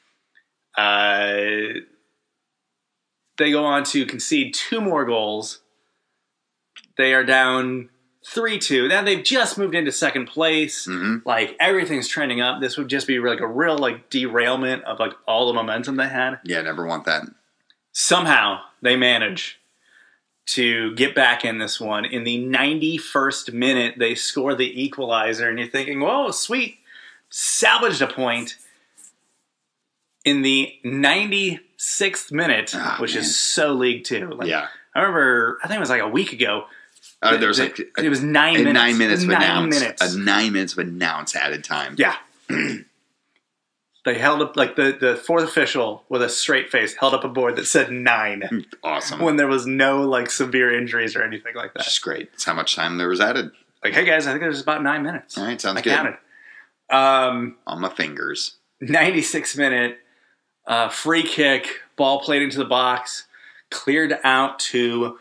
Speaker 1: They go on to concede 2 more goals. They are down 3-2. Now they've just moved into second place. Like everything's trending up. This would just be like a real like derailment of like all the momentum they had.
Speaker 2: Yeah, never want that.
Speaker 1: Somehow they manage to get back in this one. In the 91st minute, they score the equalizer, and you're thinking, whoa, sweet, salvaged a point. In the 96th minute, which is so League Two. Like,
Speaker 2: yeah.
Speaker 1: I remember, I think it was like a week ago.
Speaker 2: There was
Speaker 1: it was 9 minutes.
Speaker 2: 9 minutes of
Speaker 1: 9
Speaker 2: announce.
Speaker 1: minutes.
Speaker 2: 9 minutes of announce added time.
Speaker 1: Yeah. They held up, like the fourth official with a straight face held up a board that said 9.
Speaker 2: Awesome.
Speaker 1: When there was no like severe injuries or anything like that.
Speaker 2: Which is great. That's how much time there was added.
Speaker 1: Like, hey guys, I think there's about 9 minutes.
Speaker 2: All right, sounds
Speaker 1: I
Speaker 2: good.
Speaker 1: counted.
Speaker 2: On my fingers.
Speaker 1: 96 minute free kick, ball played into the box, cleared out to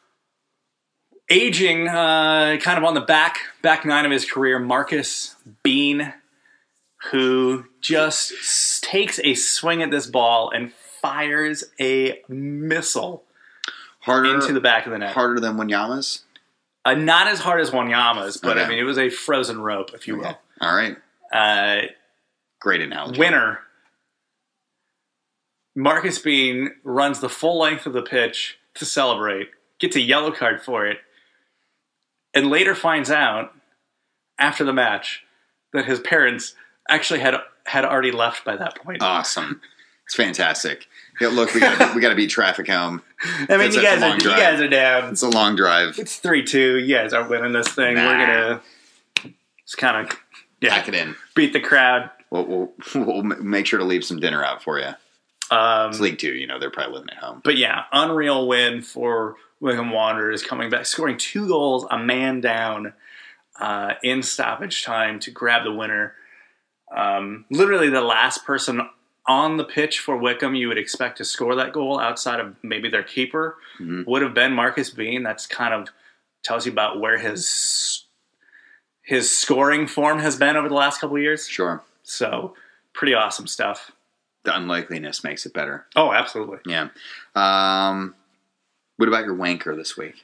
Speaker 1: aging, kind of on the back 9 of his career, Marcus Bean, who just takes a swing at this ball and fires a missile into the back of the net.
Speaker 2: Harder than Wanyama's?
Speaker 1: Not as hard as Wanyama's, but
Speaker 2: Okay.
Speaker 1: it was a frozen rope, if you will.
Speaker 2: All right. Great analogy.
Speaker 1: Winner. Marcus Bean runs the full length of the pitch to celebrate, gets a yellow card for it, and later finds out, after the match, that his parents actually had already left by that point.
Speaker 2: Awesome. It's fantastic. Yeah, look, we got to beat traffic home.
Speaker 1: I mean, you guys are down.
Speaker 2: It's a long drive.
Speaker 1: It's 3-2. You guys aren't winning this thing.
Speaker 2: Nah.
Speaker 1: We're gonna just kind of
Speaker 2: Pack it in.
Speaker 1: beat the crowd.
Speaker 2: We'll make sure to leave some dinner out for you. It's League Two, they're probably living at home.
Speaker 1: But yeah, unreal win for Wycombe Wanderers, coming back, scoring 2 goals, a man down in stoppage time to grab the winner. Literally the last person on the pitch for Wycombe you would expect to score that goal outside of maybe their keeper would have been Marcus Bean. That's kind of tells you about where his scoring form has been over the last couple of years.
Speaker 2: Sure.
Speaker 1: So pretty awesome stuff.
Speaker 2: The unlikeliness makes it better.
Speaker 1: Oh, absolutely.
Speaker 2: Yeah. What about your wanker this week?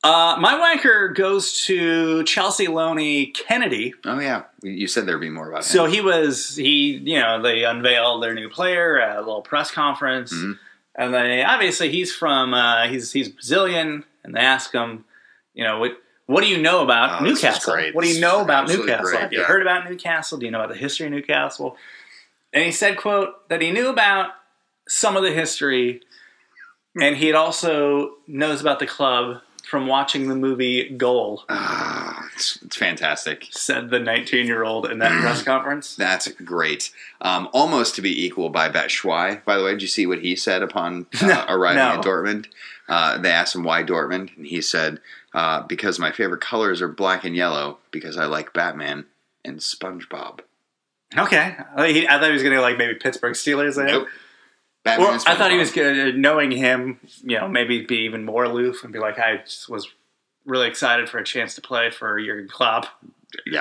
Speaker 1: My wanker goes to Chelsea Loney Kennedy.
Speaker 2: Oh yeah, you said there'd be more about him.
Speaker 1: So they unveiled their new player at a little press conference, and obviously he's from he's Brazilian, and they ask him, what do you know about Newcastle? What do you know about Newcastle?
Speaker 2: Great,
Speaker 1: Have you heard about Newcastle? Do you know about the history of Newcastle? And he said, quote, that he knew about some of the history, and he also knows about the club from watching the movie Goal.
Speaker 2: It's fantastic.
Speaker 1: Said the 19-year-old in that press conference.
Speaker 2: That's great. Almost to be equal by Batshuayi, by the way. Did you see what he said upon arriving at Dortmund? They asked him why Dortmund, and he said, because my favorite colors are black and yellow, because I like Batman and SpongeBob.
Speaker 1: Okay. I thought he was going to maybe Pittsburgh Steelers.
Speaker 2: Nope.
Speaker 1: Well, I thought he was knowing him, maybe be even more aloof and be like, I just was really excited for a chance to play for Jurgen Klopp.
Speaker 2: Yeah.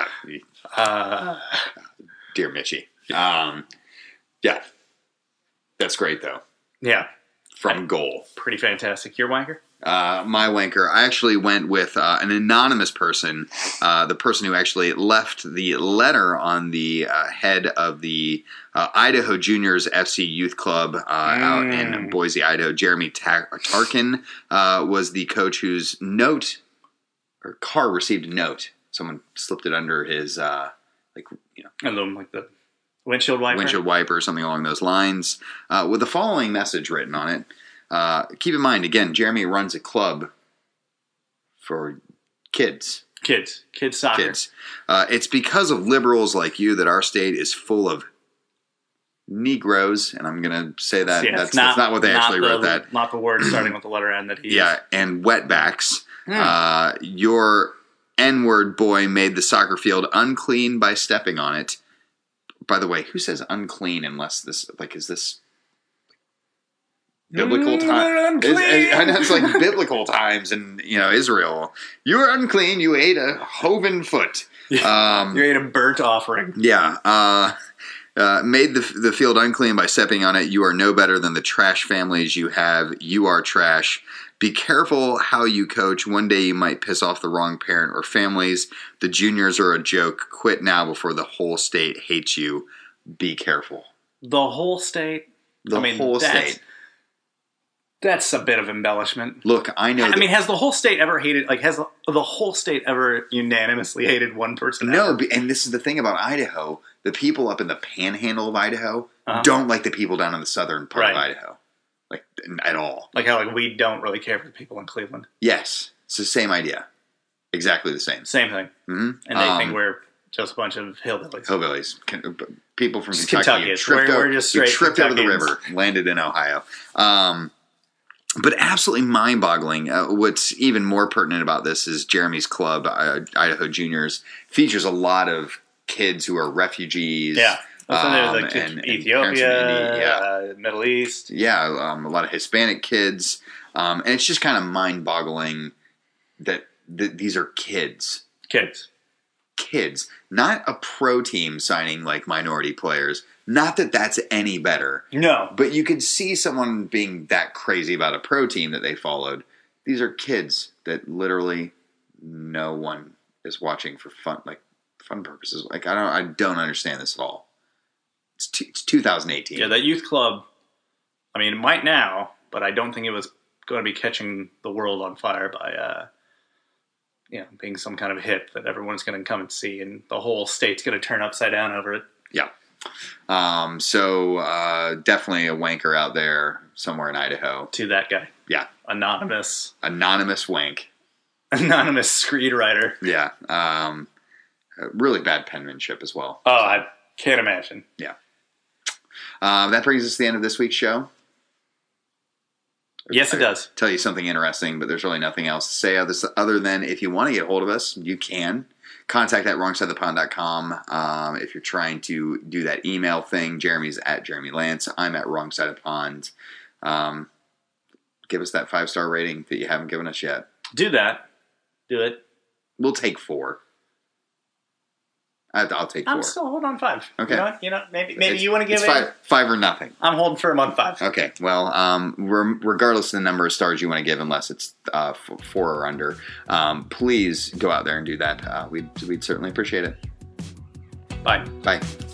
Speaker 2: Dear Mitchie. Yeah. That's great, though.
Speaker 1: Yeah.
Speaker 2: From Goal.
Speaker 1: Pretty fantastic. Your wanker?
Speaker 2: My wanker, I actually went with an anonymous person, the person who actually left the letter on the head of the Idaho Juniors FC Youth Club out in Boise, Idaho. Jeremy Tarkin was the coach whose car received a note. Someone slipped it under his,
Speaker 1: like the windshield wiper?
Speaker 2: Or something along those lines, with the following message written on it. Keep in mind, again, Jeremy runs a club for kids.
Speaker 1: Kids soccer.
Speaker 2: Kids. It's because of liberals like you that our state is full of Negroes, and I'm going to say that that's not what they actually wrote that.
Speaker 1: Not the word starting with the letter N that he used.
Speaker 2: And wetbacks. Your N-word boy made the soccer field unclean by stepping on it. By the way, who says unclean unless this, is this biblical times? It's like biblical times in Israel. You were unclean. You ate a hoven foot.
Speaker 1: You ate a burnt offering.
Speaker 2: Yeah. Made the field unclean by stepping on it. You are no better than the trash families you have. You are trash. Be careful how you coach. One day you might piss off the wrong parent or families. The juniors are a joke. Quit now before the whole state hates you. Be careful.
Speaker 1: The whole state?
Speaker 2: The whole state.
Speaker 1: That's a bit of embellishment.
Speaker 2: Look, I know.
Speaker 1: Has the whole state ever hated? Has the whole state ever unanimously hated one person?
Speaker 2: No,
Speaker 1: ever?
Speaker 2: And this is the thing about Idaho. The people up in the panhandle of Idaho don't like the people down in the southern part of Idaho, at all.
Speaker 1: Like how we don't really care for the people in Cleveland.
Speaker 2: Yes, it's the same idea. Exactly the same.
Speaker 1: Same thing.
Speaker 2: Mm-hmm.
Speaker 1: And they think we're just a bunch of hillbillies.
Speaker 2: People from
Speaker 1: Kentucky. We're just straight
Speaker 2: tripped over the river, landed in Ohio. But absolutely mind-boggling. What's even more pertinent about this is Jeremy's club, Idaho Juniors, features a lot of kids who are refugees.
Speaker 1: Yeah. And Ethiopia, Middle East.
Speaker 2: Yeah, a lot of Hispanic kids. And it's just kind of mind-boggling that these are kids. Kids. Not a pro team signing minority players. Not that that's any better.
Speaker 1: No.
Speaker 2: But you could see someone being that crazy about a pro team that they followed. These are kids that literally no one is watching for fun purposes. I don't understand this at all. It's 2018.
Speaker 1: Yeah, that youth club, it might now, but I don't think it was going to be catching the world on fire by, being some kind of hit that everyone's going to come and see, and the whole state's going to turn upside down over it.
Speaker 2: Yeah. So definitely a wanker out there somewhere in Idaho.
Speaker 1: To that guy.
Speaker 2: Yeah.
Speaker 1: Anonymous
Speaker 2: wank.
Speaker 1: Anonymous screed writer.
Speaker 2: Yeah. Really bad penmanship as well.
Speaker 1: Oh, I can't imagine.
Speaker 2: Yeah. That brings us to the end of this week's show.
Speaker 1: Yes, it does.
Speaker 2: Tell you something interesting, but there's really nothing else to say other than if you want to get a hold of us, you can. Contact at wrongsidethepond.com. If you're trying to do that email thing, Jeremy's at Jeremy Lance. I'm at wrongsidethepond. Give us that 5-star rating that you haven't given us yet.
Speaker 1: Do that. Do it.
Speaker 2: We'll take 4. I'll take 4.
Speaker 1: I'm still holding on 5.
Speaker 2: Okay.
Speaker 1: Maybe you want to give it.
Speaker 2: 5 or nothing.
Speaker 1: I'm holding firm on 5.
Speaker 2: Okay. Well, regardless of the number of stars you want to give, unless it's 4 or under, please go out there and do that. We'd certainly appreciate it.
Speaker 1: Bye.
Speaker 2: Bye.